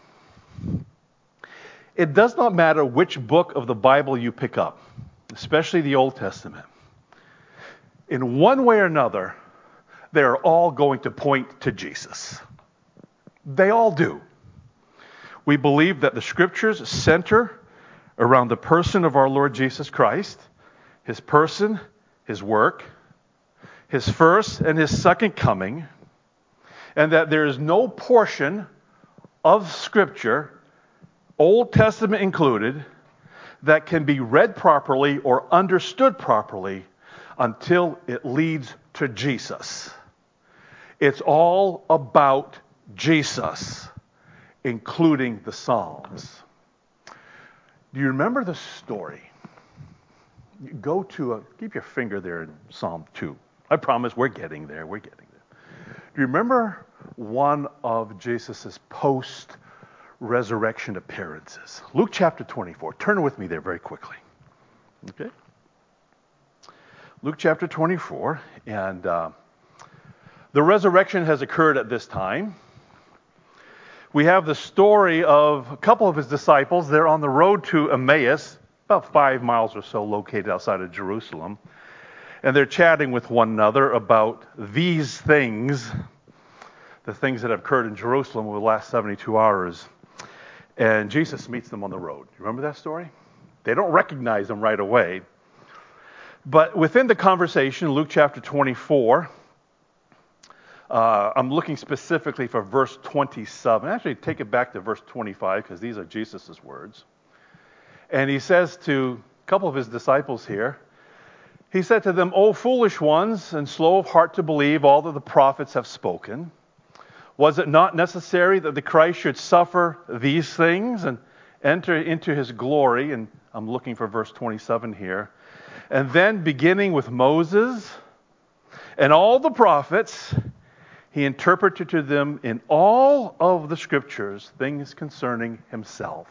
Speaker 1: it does not matter which book of the Bible you pick up, especially the Old Testament. In one way or another, they're all going to point to Jesus. They all do. We believe that the Scriptures center around the person of our Lord Jesus Christ, his person, his work, his first and his second coming, and that there is no portion of Scripture, Old Testament included, that can be read properly or understood properly until it leads to Jesus. It's all about Jesus, including the Psalms. Do you remember the story? Keep your finger there in Psalm 2. I promise we're getting there. Do you remember one of Jesus' post-resurrection appearances? Luke chapter 24. Turn with me there very quickly. Okay? Luke chapter 24, and the resurrection has occurred at this time. We have the story of a couple of his disciples. They're on the road to Emmaus, about 5 miles or so, located outside of Jerusalem. And they're chatting with one another about these things the things that have occurred in Jerusalem over the last 72 hours. And Jesus meets them on the road. You remember that story? They don't recognize him right away. But within the conversation, Luke chapter 24, I'm looking specifically for verse 27. Actually, take it back to verse 25 because these are Jesus' words. And he says to a couple of his disciples here, he said to them, "O foolish ones, and slow of heart to believe all that the prophets have spoken. Was it not necessary that the Christ should suffer these things and enter into his glory?" And I'm looking for verse 27 here. "And then beginning with Moses and all the prophets, he interpreted to them in all of the scriptures things concerning himself."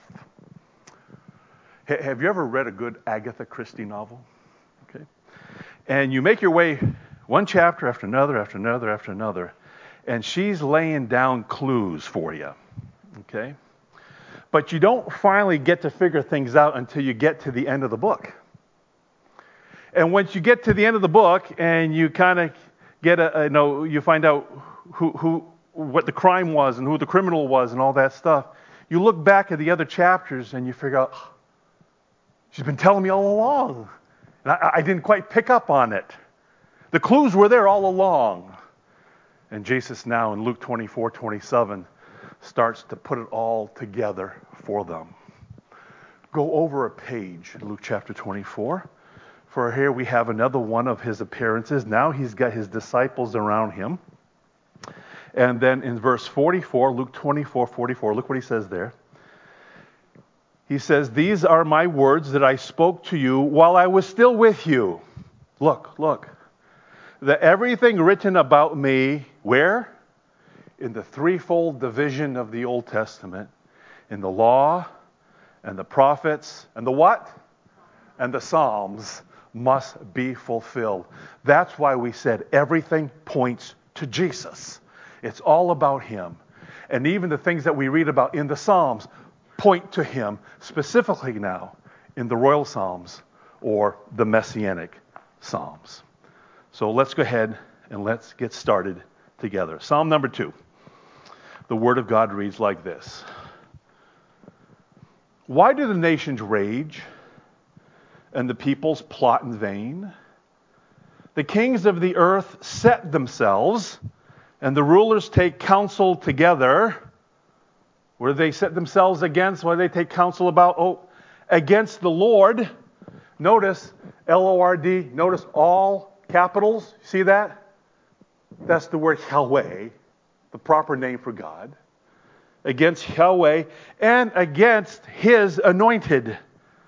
Speaker 1: Have you ever read a good Agatha Christie novel? Okay. And you make your way one chapter after another, after another, after another, and she's laying down clues for you. Okay? But you don't finally get to figure things out until you get to the end of the book. And once you get to the end of the book and you kind of get you find out what the crime was and who the criminal was and all that stuff, you look back at the other chapters and you figure out, she's been telling me all along. And I didn't quite pick up on it. The clues were there all along. And Jesus now in Luke 24:27 starts to put it all together for them. Go over a page in Luke chapter 24. For here we have another one of his appearances. Now he's got his disciples around him. And then in verse 44, Luke 24:44, look what he says there. He says, "These are my words that I spoke to you while I was still with you." Look. That everything written about me, where? In the threefold division of the Old Testament. In the law, and the prophets, and the what? And the Psalms must be fulfilled. That's why we said everything points to Jesus. It's all about him. And even the things that we read about in the Psalms point to him, specifically now in the Royal Psalms or the Messianic Psalms. So let's go ahead and let's get started together. Psalm number 2. The Word of God reads like this. "Why do the nations rage and the peoples plot in vain? The kings of the earth set themselves, and the rulers take counsel together." What do they set themselves against? What do they take counsel about? Against the Lord. Notice, L-O-R-D. Notice all capitals. See that? That's the word Yahweh, the proper name for God. Against Yahweh and against his anointed,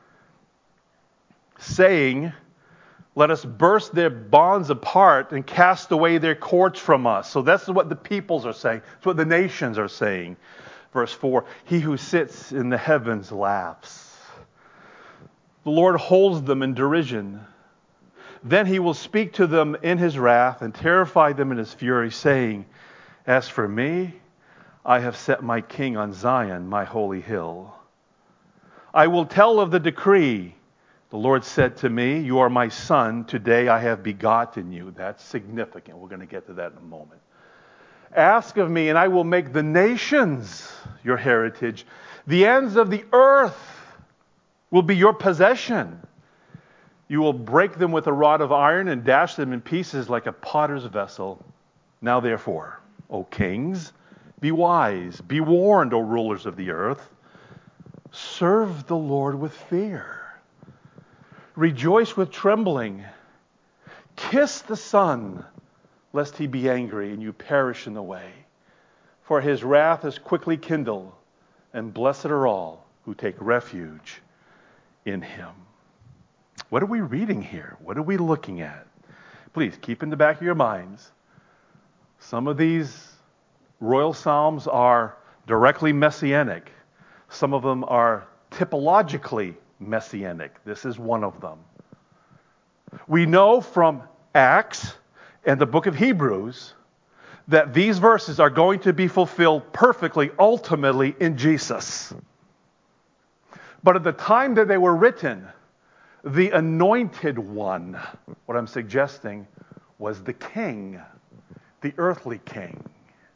Speaker 1: saying, "Let us burst their bonds apart and cast away their cords from us." So that's what the peoples are saying. That's what the nations are saying. Verse 4, "He who sits in the heavens laughs. The Lord holds them in derision. Then he will speak to them in his wrath and terrify them in his fury, saying, As for me, I have set my king on Zion, my holy hill. I will tell of the decree. The Lord said to me, You are my son. Today I have begotten you." That's significant. We're going to get to that in a moment. "Ask of me, and I will make the nations your heritage. The ends of the earth will be your possession. You will break them with a rod of iron and dash them in pieces like a potter's vessel. Now therefore, O kings, be wise, be warned, O rulers of the earth. Serve the Lord with fear. Rejoice with trembling. Kiss the Son, lest he be angry and you perish in the way. For his wrath is quickly kindled, and blessed are all who take refuge in him." What are we reading here? What are we looking at? Please keep in the back of your minds, some of these royal psalms are directly messianic. Some of them are typologically messianic. This is one of them. We know from Acts and the book of Hebrews that these verses are going to be fulfilled perfectly, ultimately, in Jesus. But at the time that they were written, the anointed one, what I'm suggesting, was the king, the earthly king.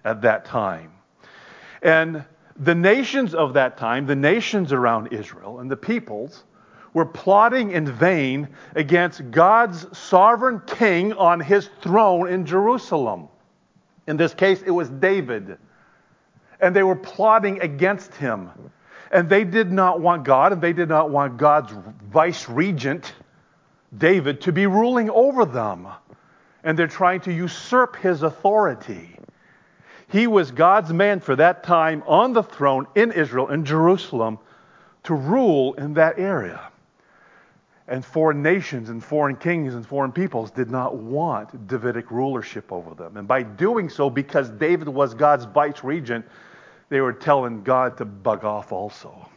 Speaker 1: at that time. And the nations of that time, the nations around Israel and the peoples, were plotting in vain against God's sovereign king on his throne in Jerusalem. In this case, it was David. And they were plotting against him. And they did not want God, and they did not want God's vice regent, David, to be ruling over them. And they're trying to usurp his authority. He was God's man for that time on the throne in Israel, in Jerusalem, to rule in that area. And foreign nations and foreign kings and foreign peoples did not want Davidic rulership over them. And by doing so, because David was God's vice regent, they were telling God to bug off also.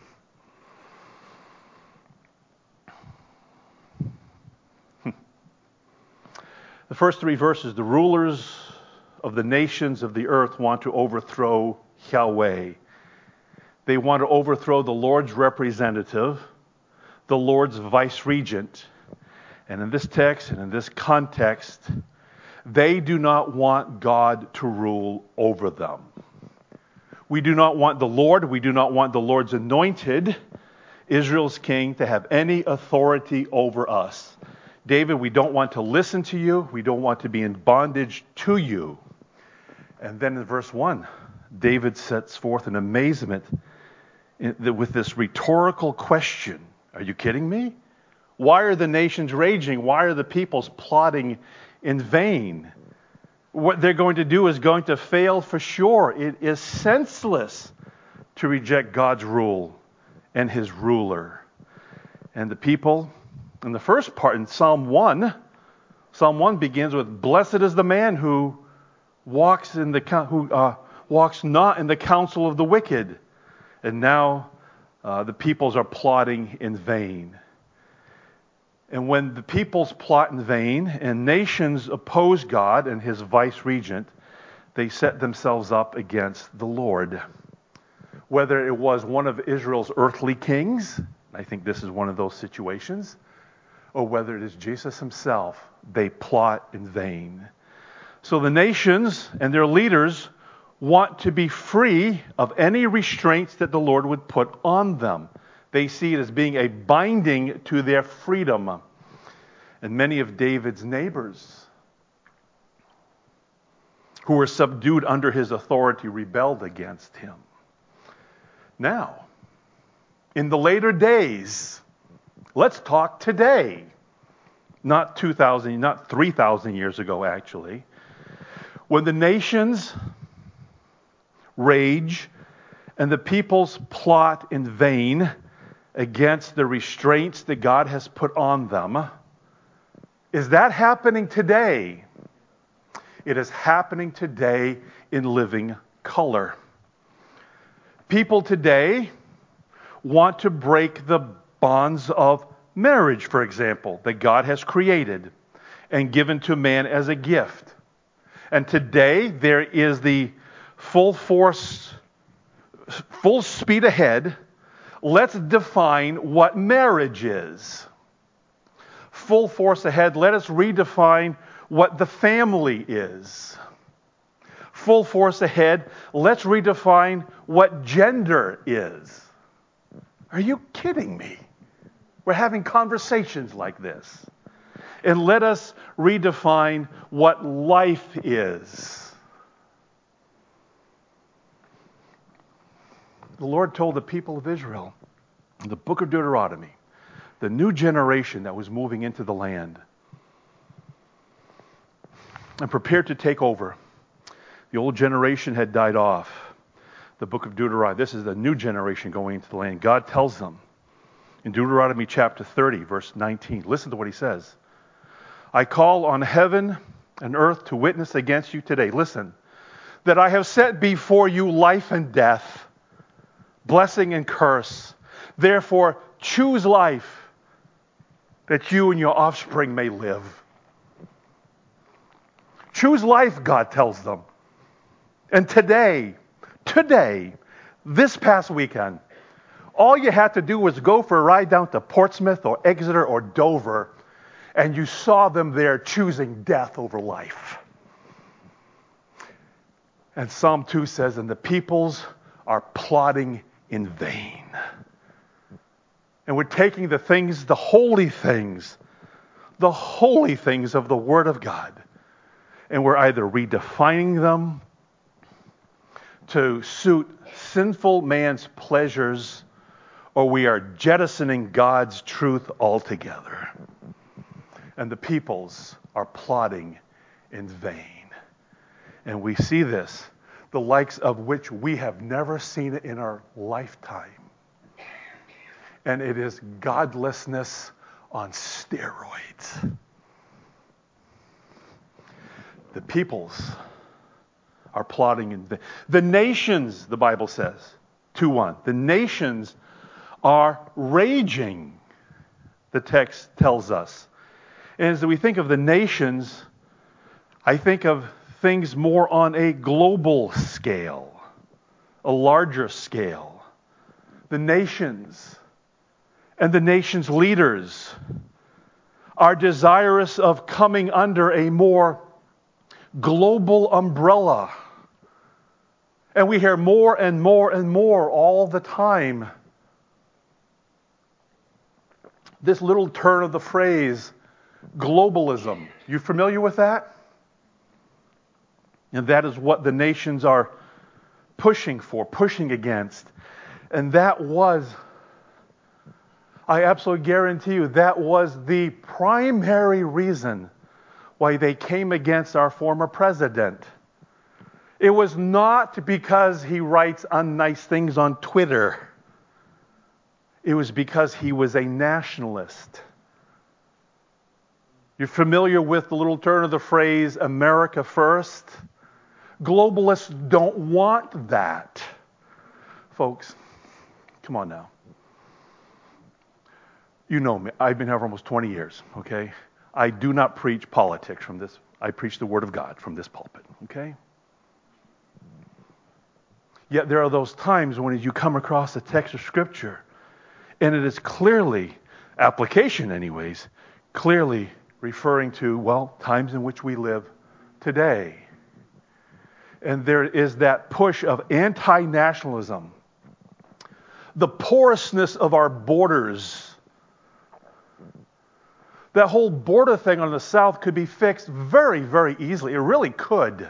Speaker 1: The first three verses, the rulers of the nations of the earth want to overthrow Yahweh. They want to overthrow the Lord's representative, the Lord's vice regent. And in this text and in this context, they do not want God to rule over them. We do not want the Lord, we do not want the Lord's anointed, Israel's king, to have any authority over us. David, we don't want to listen to you. We don't want to be in bondage to you. And then in verse 1, David sets forth an amazement with this rhetorical question. Are you kidding me? Why are the nations raging? Why are the peoples plotting in vain? What they're going to do is going to fail for sure. It is senseless to reject God's rule and his ruler. And the people, in the first part, in Psalm 1 begins with, "Blessed is the man who walks not in the counsel of the wicked." And now the peoples are plotting in vain. And when the peoples plot in vain and nations oppose God and his vice regent, they set themselves up against the Lord. Whether it was one of Israel's earthly kings, I think this is one of those situations, or whether it is Jesus himself, they plot in vain. So the nations and their leaders want to be free of any restraints that the Lord would put on them. They see it as being a binding to their freedom. And many of David's neighbors, who were subdued under his authority, rebelled against him. Now, in the later days, let's talk today. Not 3,000 years ago, actually. When the nations rage and the peoples plot in vain against the restraints that God has put on them, is that happening today? It is happening today in living color. People today want to break the bonds of marriage, for example, that God has created and given to man as a gift. And today there is the full speed ahead. Let's define what marriage is. Full force ahead, let us redefine what the family is. Full force ahead, let's redefine what gender is. Are you kidding me? We're having conversations like this. And let us redefine what life is. The Lord told the people of Israel in the book of Deuteronomy, the new generation that was moving into the land and prepared to take over. The old generation had died off. The book of Deuteronomy, this is the new generation going into the land. God tells them in Deuteronomy chapter 30, verse 19, listen to what he says. I call on heaven and earth to witness against you today. Listen, that I have set before you life and death, blessing and curse. Therefore, choose life, that you and your offspring may live. Choose life, God tells them. And today, this past weekend, all you had to do was go for a ride down to Portsmouth or Exeter or Dover, and you saw them there choosing death over life. And Psalm 2 says, and the peoples are plotting in vain. And we're taking the things, the holy things of the Word of God, and we're either redefining them to suit sinful man's pleasures, or we are jettisoning God's truth altogether. And the peoples are plotting in vain. And we see this, the likes of which we have never seen it in our lifetime. And it is godlessness on steroids. The peoples are plotting in vain. The nations, the Bible says, 2:1, the nations are raging, the text tells us. And as we think of the nations, I think of things more on a global scale, a larger scale. The nations and the nation's leaders are desirous of coming under a more global umbrella. And we hear more and more and more all the time this little turn of the phrase, globalism. You familiar with that? And that is what the nations are pushing for, pushing against. And that was, I absolutely guarantee you, that was the primary reason why they came against our former president. It was not because he writes unnice things on Twitter. It was because he was a nationalist. You're familiar with the little turn of the phrase, America first? Globalists don't want that. Folks, come on now. You know me. I've been here for almost 20 years, okay? I do not preach politics from this. I preach the Word of God from this pulpit, okay? Yet there are those times when you come across a text of Scripture and it is clearly, application anyways, clearly referring to, well, times in which we live today. And there is that push of anti-nationalism. The porousness of our borders. That whole border thing on the south could be fixed very, very easily. It really could.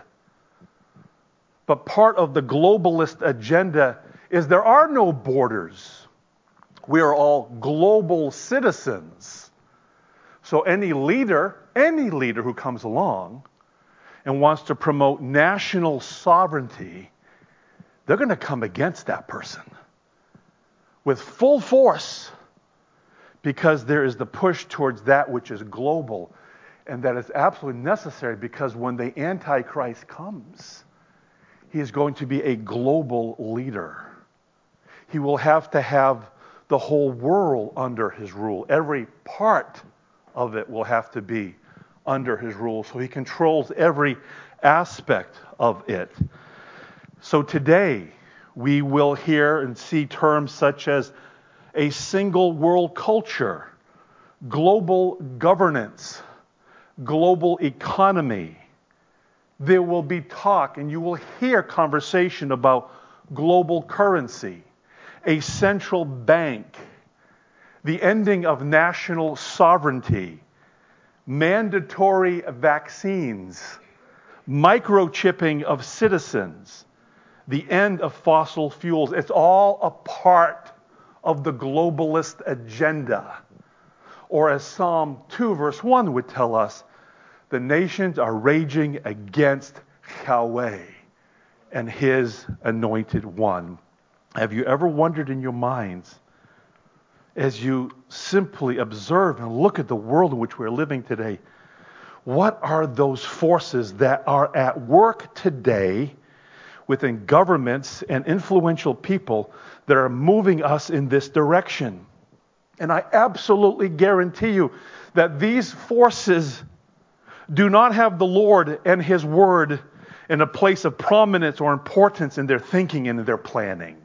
Speaker 1: But part of the globalist agenda is there are no borders. We are all global citizens. So any leader who comes along and wants to promote national sovereignty, they're going to come against that person with full force, because there is the push towards that which is global, and that is absolutely necessary, because when the Antichrist comes, he is going to be a global leader. He will have to have the whole world under his rule. Every part of it will have to be under his rule, so he controls every aspect of it. So today, we will hear and see terms such as a single world culture, global governance, global economy. There will be talk, and you will hear conversation about global currency, a central bank, the ending of national sovereignty, mandatory vaccines, microchipping of citizens, the end of fossil fuels. It's all a part of the globalist agenda. Or as Psalm 2 verse 1 would tell us, the nations are raging against Yahweh and his anointed one. Have you ever wondered in your minds, as you simply observe and look at the world in which we're living today, what are those forces that are at work today within governments and influential people that are moving us in this direction? And I absolutely guarantee you that these forces do not have the Lord and his word in a place of prominence or importance in their thinking and in their planning.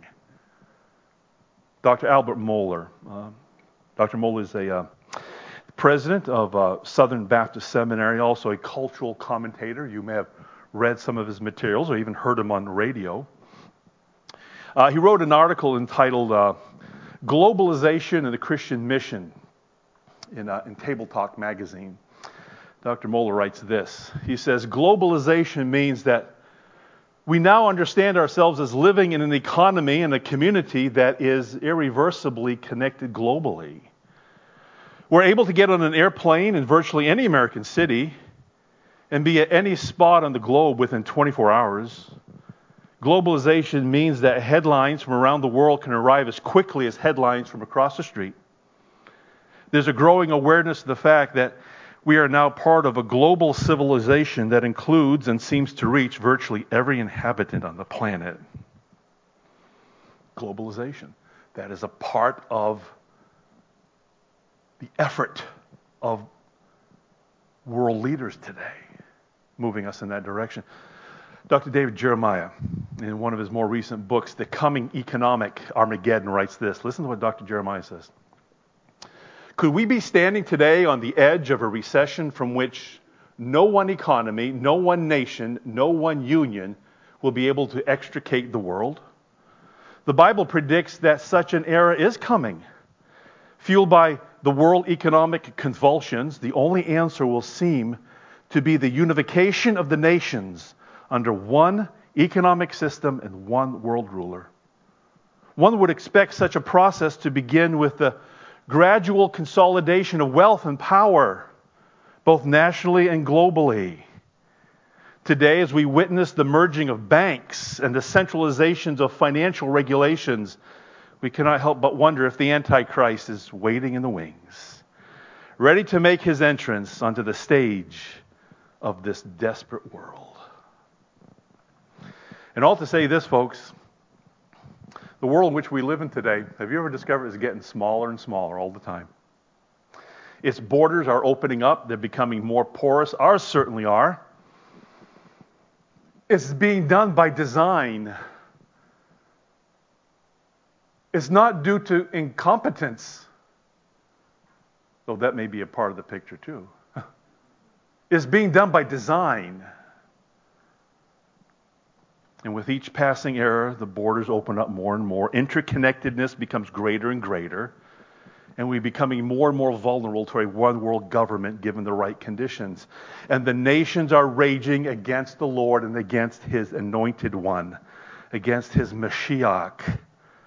Speaker 1: Dr. Albert Mohler. Dr. Mohler is a president of Southern Baptist Seminary, also a cultural commentator. You may have read some of his materials or even heard him on the radio. He wrote an article entitled Globalization and the Christian Mission in Table Talk magazine. Dr. Mohler writes this. He says, globalization means that we now understand ourselves as living in an economy and a community that is irreversibly connected globally. We're able to get on an airplane in virtually any American city and be at any spot on the globe within 24 hours. Globalization means that headlines from around the world can arrive as quickly as headlines from across the street. There's a growing awareness of the fact that we are now part of a global civilization that includes and seems to reach virtually every inhabitant on the planet. Globalization. That is a part of the effort of world leaders today, moving us in that direction. Dr. David Jeremiah, in one of his more recent books, The Coming Economic Armageddon, writes this. Listen to what Dr. Jeremiah says. Could we be standing today on the edge of a recession from which no one economy, no one nation, no one union will be able to extricate the world? The Bible predicts that such an era is coming. Fueled by the world economic convulsions, the only answer will seem to be the unification of the nations under one economic system and one world ruler. One would expect such a process to begin with the gradual consolidation of wealth and power, both nationally and globally. Today, as we witness the merging of banks and the centralizations of financial regulations, we cannot help but wonder if the Antichrist is waiting in the wings, ready to make his entrance onto the stage of this desperate world. And all to say this, folks, the world in which we live in today, have you ever discovered, is getting smaller and smaller all the time? Its borders are opening up. They're becoming more porous. Ours certainly are. It's being done by design. It's not due to incompetence, though that may be a part of the picture too. It's being done by design. And with each passing era, the borders open up more and more. Interconnectedness becomes greater and greater. And we're becoming more and more vulnerable to a one world government given the right conditions. And the nations are raging against the Lord and against his anointed one, against his Mashiach.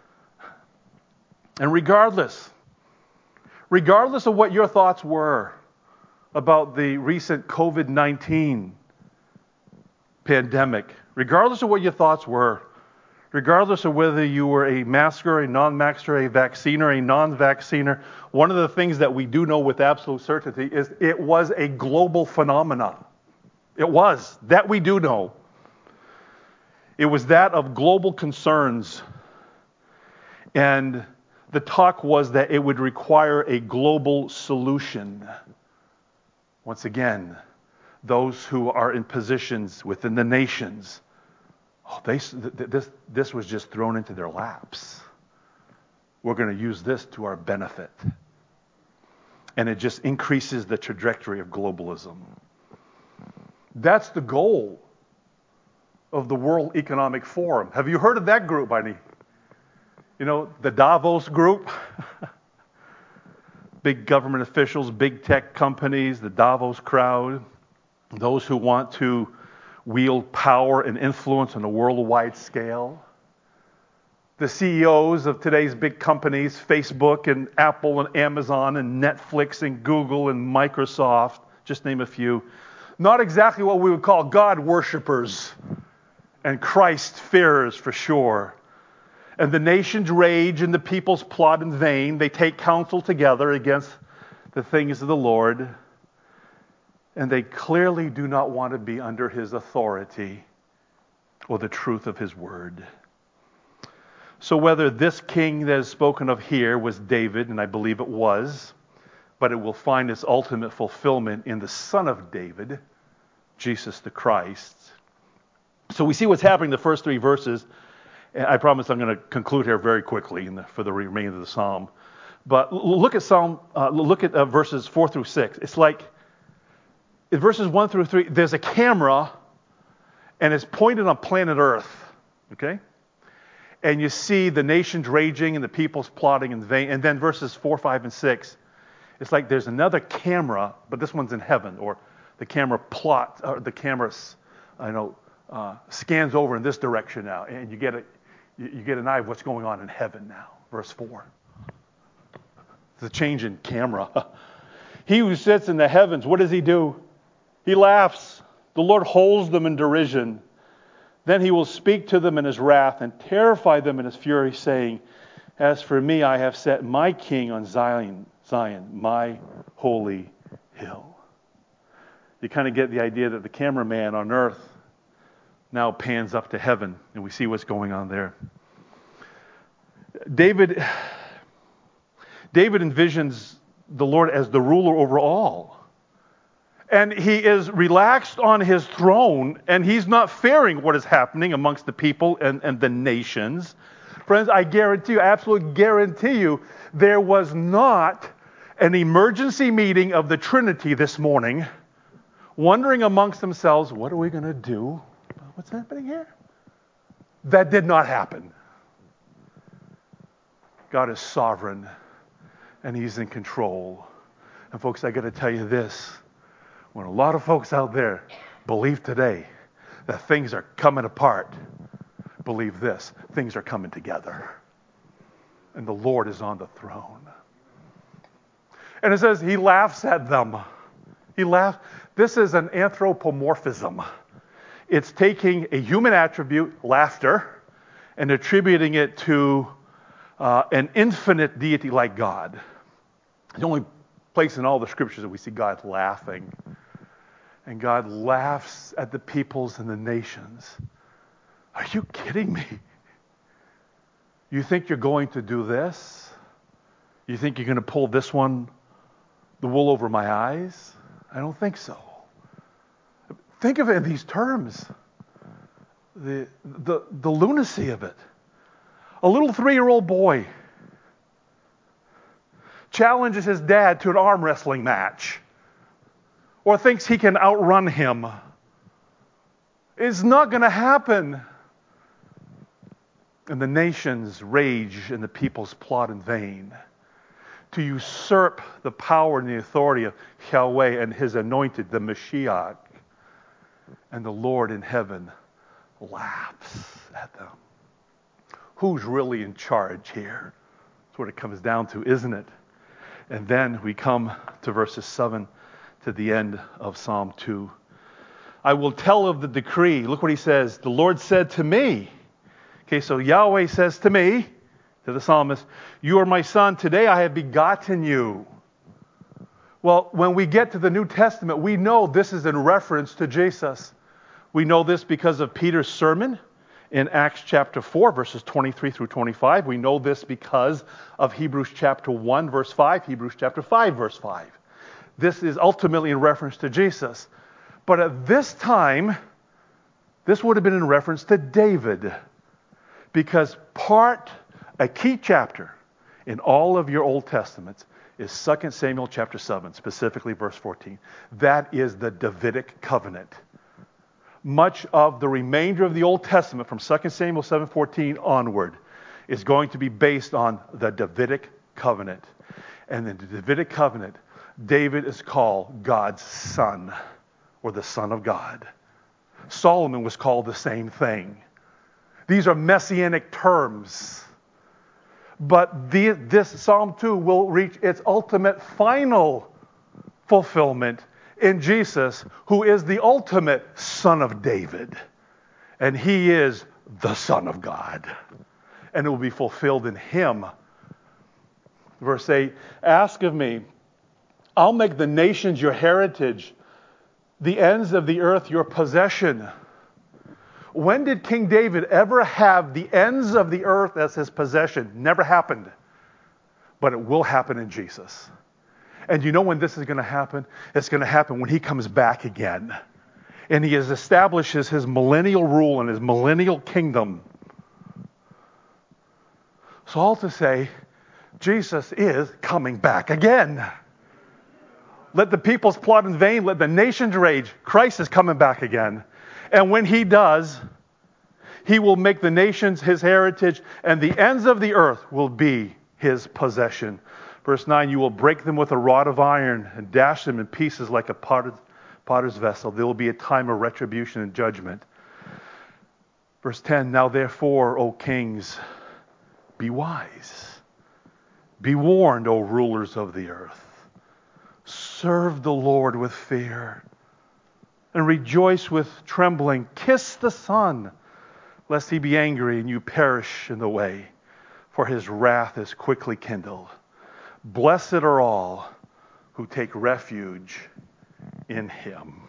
Speaker 1: And regardless of what your thoughts were about the recent COVID-19 pandemic, regardless of what your thoughts were, regardless of whether you were a masker, a non-masker, a vacciner, a non-vacciner, one of the things that we do know with absolute certainty is it was a global phenomenon. It was. That we do know. It was that of global concerns. And the talk was that it would require a global solution. Once again, those who are in positions within the nations, this was just thrown into their laps. We're going to use this to our benefit. And it just increases the trajectory of globalism. That's the goal of the World Economic Forum. Have you heard of that group by any? You know, the Davos group? Big government officials, big tech companies, the Davos crowd. Those who want to wield power and influence on a worldwide scale. The CEOs of today's big companies, Facebook and Apple and Amazon and Netflix and Google and Microsoft, just name a few. Not exactly what we would call God worshipers and Christ fearers for sure. And the nations rage and the peoples plot in vain. They take counsel together against the things of the Lord. And they clearly do not want to be under his authority or the truth of his word. So whether this king that is spoken of here was David, and I believe it was, but it will find its ultimate fulfillment in the Son of David, Jesus the Christ. So we see what's happening in the first three verses. And I promise I'm going to conclude here very quickly for the remainder of the psalm. But look at verses 4 through 6. It's like in verses 1 through 3, there's a camera and it's pointed on planet Earth, okay? And you see the nations raging and the people's plotting in vain. And then verses 4, 5, and 6, it's like there's another camera, but this one's in heaven, or the camera scans over in this direction now, and you get an eye of what's going on in heaven now. Verse 4. It's a change in camera. He who sits in the heavens, what does he do? He laughs. The Lord holds them in derision. Then he will speak to them in his wrath and terrify them in his fury, saying, as for me, I have set my king on Zion, my holy hill. You kind of get the idea that the cameraman on earth now pans up to heaven, and we see what's going on there. David envisions the Lord as the ruler over all. And he is relaxed on his throne, and he's not fearing what is happening amongst the people and the nations. Friends, I guarantee you, absolutely guarantee you, there was not an emergency meeting of the Trinity this morning, wondering amongst themselves, what are we going to do? What's happening here? That did not happen. God is sovereign, and he's in control. And folks, I got to tell you this. When a lot of folks out there believe today that things are coming apart, believe this, things are coming together. And the Lord is on the throne. And it says he laughs at them. He laughs. This is an anthropomorphism. It's taking a human attribute, laughter, and attributing it to an infinite deity like God. The only place in all the scriptures that we see God laughing. And God laughs at the peoples and the nations. Are you kidding me? You think you're going to do this? You think you're going to pull this one, the wool over my eyes? I don't think so. Think of it in these terms. The lunacy of it. A little 3-year-old boy challenges his dad to an arm wrestling match, or thinks he can outrun him. It's not going to happen. And the nations rage and the peoples plot in vain to usurp the power and the authority of Yahweh and his anointed, the Mashiach. And the Lord in heaven laughs at them. Who's really in charge here? That's what it comes down to, isn't it? And then we come to verses 7 to the end of Psalm 2. I will tell of the decree. Look what he says. The Lord said to me. Okay, so Yahweh says to me, to the psalmist, you are my son. Today I have begotten you. Well, when we get to the New Testament, we know this is in reference to Jesus. We know this because of Peter's sermon in Acts chapter 4, verses 23 through 25. We know this because of Hebrews chapter 1, verse 5, Hebrews chapter 5, verse 5. This is ultimately in reference to Jesus. But at this time, this would have been in reference to David. Because a key chapter in all of your Old Testaments is 2 Samuel chapter 7, specifically verse 14. That is the Davidic covenant. Much of the remainder of the Old Testament from 2 Samuel 7:14 onward is going to be based on the Davidic covenant. And in the Davidic covenant, David is called God's son, or the Son of God. Solomon was called the same thing. These are messianic terms. But this Psalm 2 will reach its ultimate final fulfillment in Jesus, who is the ultimate Son of David. And he is the Son of God. And it will be fulfilled in him. Verse 8, ask of me, I'll make the nations your heritage, the ends of the earth your possession. When did King David ever have the ends of the earth as his possession? Never happened. But it will happen in Jesus. And you know when this is going to happen? It's going to happen when he comes back again. And he establishes his millennial rule and his millennial kingdom. So all to say, Jesus is coming back again. Let the peoples plot in vain. Let the nations rage. Christ is coming back again. And when he does, he will make the nations his heritage, and the ends of the earth will be his possession. Verse 9, you will break them with a rod of iron and dash them in pieces like a potter's vessel. There will be a time of retribution and judgment. Verse 10, now therefore, O kings, be wise. Be warned, O rulers of the earth. Serve the Lord with fear and rejoice with trembling. Kiss the Son, lest he be angry and you perish in the way, for his wrath is quickly kindled. Blessed are all who take refuge in him.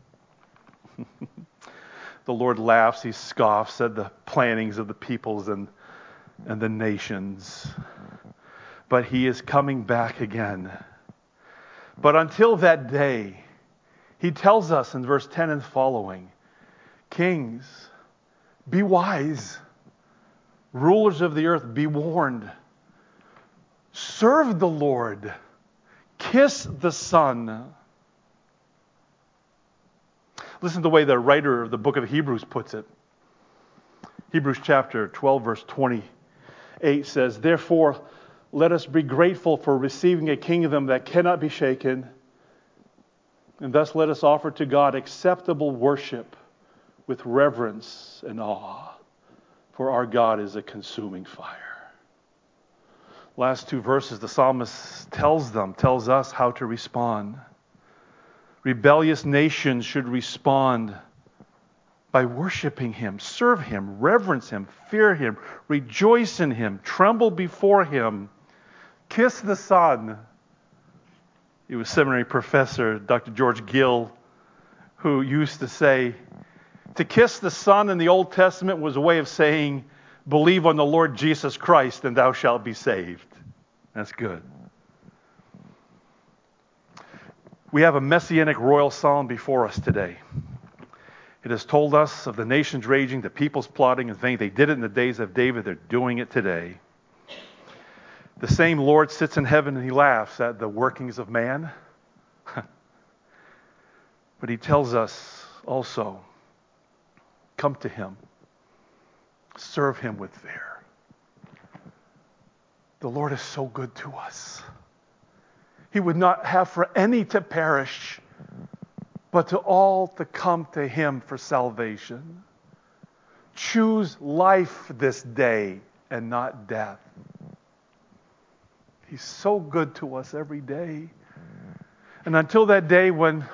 Speaker 1: The Lord laughs, he scoffs at the plannings of the peoples and the nations. But he is coming back again. But until that day, he tells us in verse 10 and following, kings, be wise. Rulers of the earth, be warned. Serve the Lord. Kiss the Son. Listen to the way the writer of the book of Hebrews puts it. Hebrews chapter 12, verse 28 says, therefore, let us be grateful for receiving a kingdom that cannot be shaken, and thus let us offer to God acceptable worship with reverence and awe, for our God is a consuming fire. Last two verses, the psalmist tells us how to respond. Rebellious nations should respond by worshiping him, serve him, reverence him, fear him, rejoice in him, tremble before him, kiss the Son. He was seminary professor, Dr. George Gill, who used to say, to kiss the Son in the Old Testament was a way of saying, believe on the Lord Jesus Christ and thou shalt be saved. That's good. We have a messianic royal psalm before us today. It has told us of the nations raging, the peoples plotting and vain. They did it in the days of David. They're doing it today. The same Lord sits in heaven and he laughs at the workings of man. But he tells us also, come to him. Serve him with fear. The Lord is so good to us. He would not have for any to perish, but to all to come to him for salvation. Choose life this day and not death. He's so good to us every day. And until that day when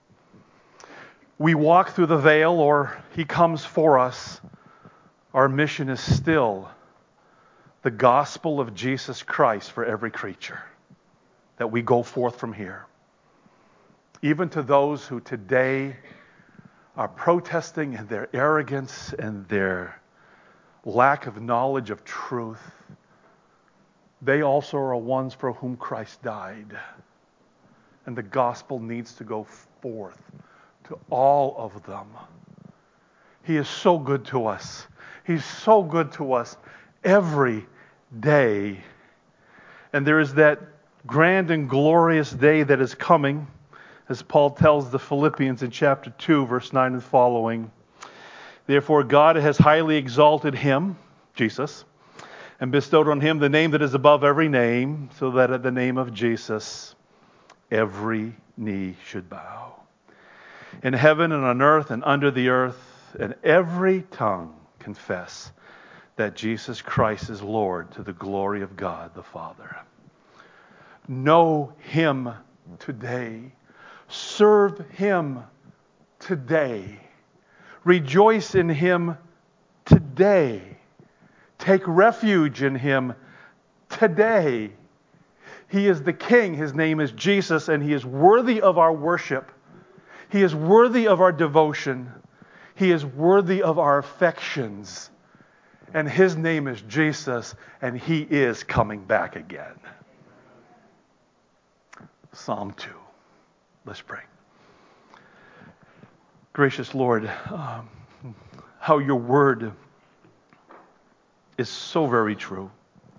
Speaker 1: we walk through the veil or he comes for us, our mission is still the gospel of Jesus Christ for every creature, that we go forth from here. Even to those who today are protesting in their arrogance and their lack of knowledge of truth, they also are ones for whom Christ died. And the gospel needs to go forth to all of them. He is so good to us. He's so good to us every day. And there is that grand and glorious day that is coming, as Paul tells the Philippians in chapter 2, verse 9 and following. Therefore God has highly exalted him, Jesus, and bestowed on him the name that is above every name, so that at the name of Jesus every knee should bow. In heaven and on earth and under the earth, and every tongue confess that Jesus Christ is Lord, to the glory of God the Father. Know him today. Serve him today. Rejoice in him today. Take refuge in him today. He is the King. His name is Jesus, and he is worthy of our worship. He is worthy of our devotion. He is worthy of our affections. And his name is Jesus, and he is coming back again. Psalm 2. Let's pray. Gracious Lord, how your word is so very true.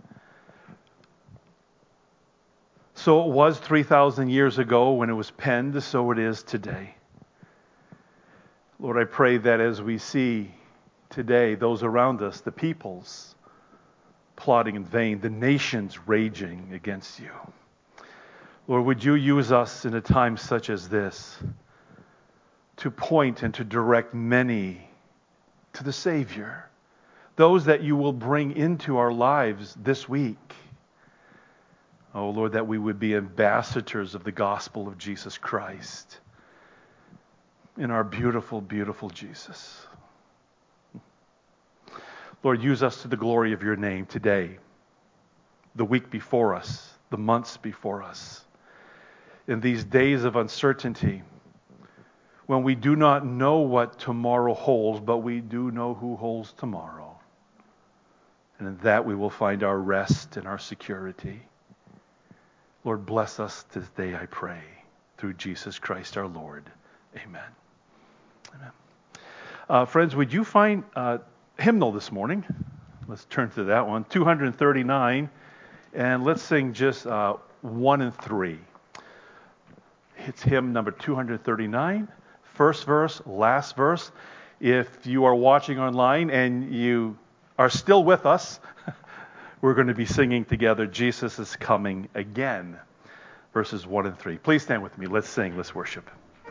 Speaker 1: So it was 3,000 years ago when it was penned, so it is today. Lord, I pray that as we see today those around us, the peoples plotting in vain, the nations raging against you, Lord, would you use us in a time such as this to point and to direct many to the Savior, those that you will bring into our lives this week. Oh, Lord, that we would be ambassadors of the gospel of Jesus Christ in our beautiful, beautiful Jesus. Lord, use us to the glory of your name today, the week before us, the months before us, in these days of uncertainty, when we do not know what tomorrow holds, but we do know who holds tomorrow. And in that we will find our rest and our security. Lord, bless us today, I pray, through Jesus Christ our Lord. Amen. Amen. Friends, would you find hymnal this morning? Let's turn to that one, 239, and let's sing just 1 and 3. It's hymn number 239, first verse, last verse. If you are watching online and you are still with us, we're going to be singing together, Jesus is Coming Again, verses 1 and 3. Please stand with me. Let's sing. Let's worship.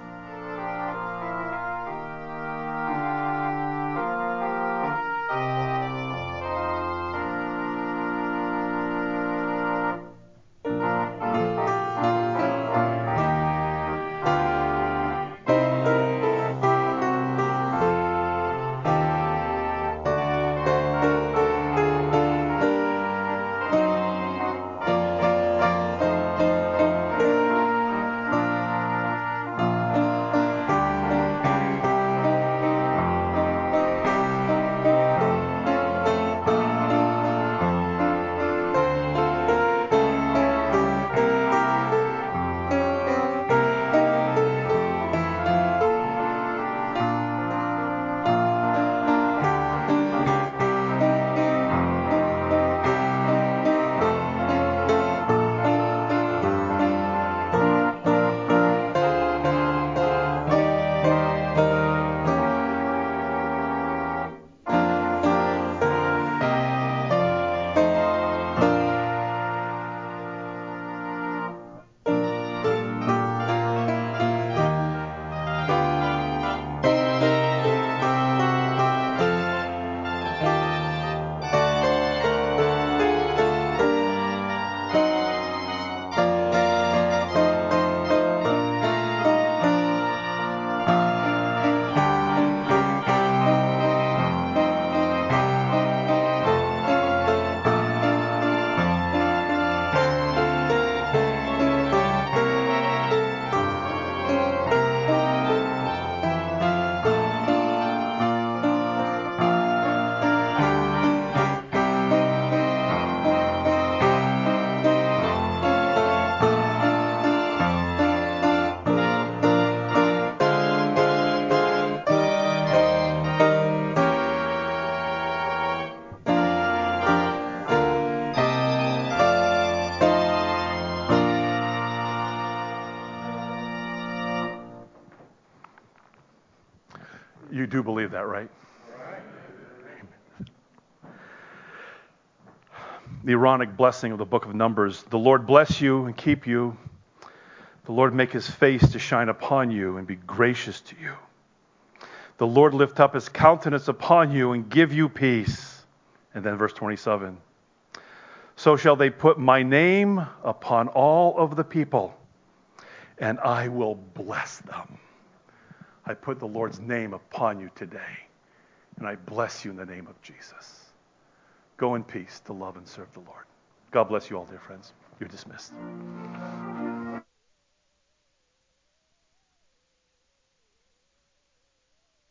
Speaker 1: You do believe that, right? The Aaronic blessing of the book of Numbers. The Lord bless you and keep you. The Lord make his face to shine upon you and be gracious to you. The Lord lift up his countenance upon you and give you peace. And then verse 27. So shall they put my name upon all of the people, and I will bless them. I put the Lord's name upon you today, and I bless you in the name of Jesus. Go in peace to love and serve the Lord. God bless you all, dear friends. You're dismissed.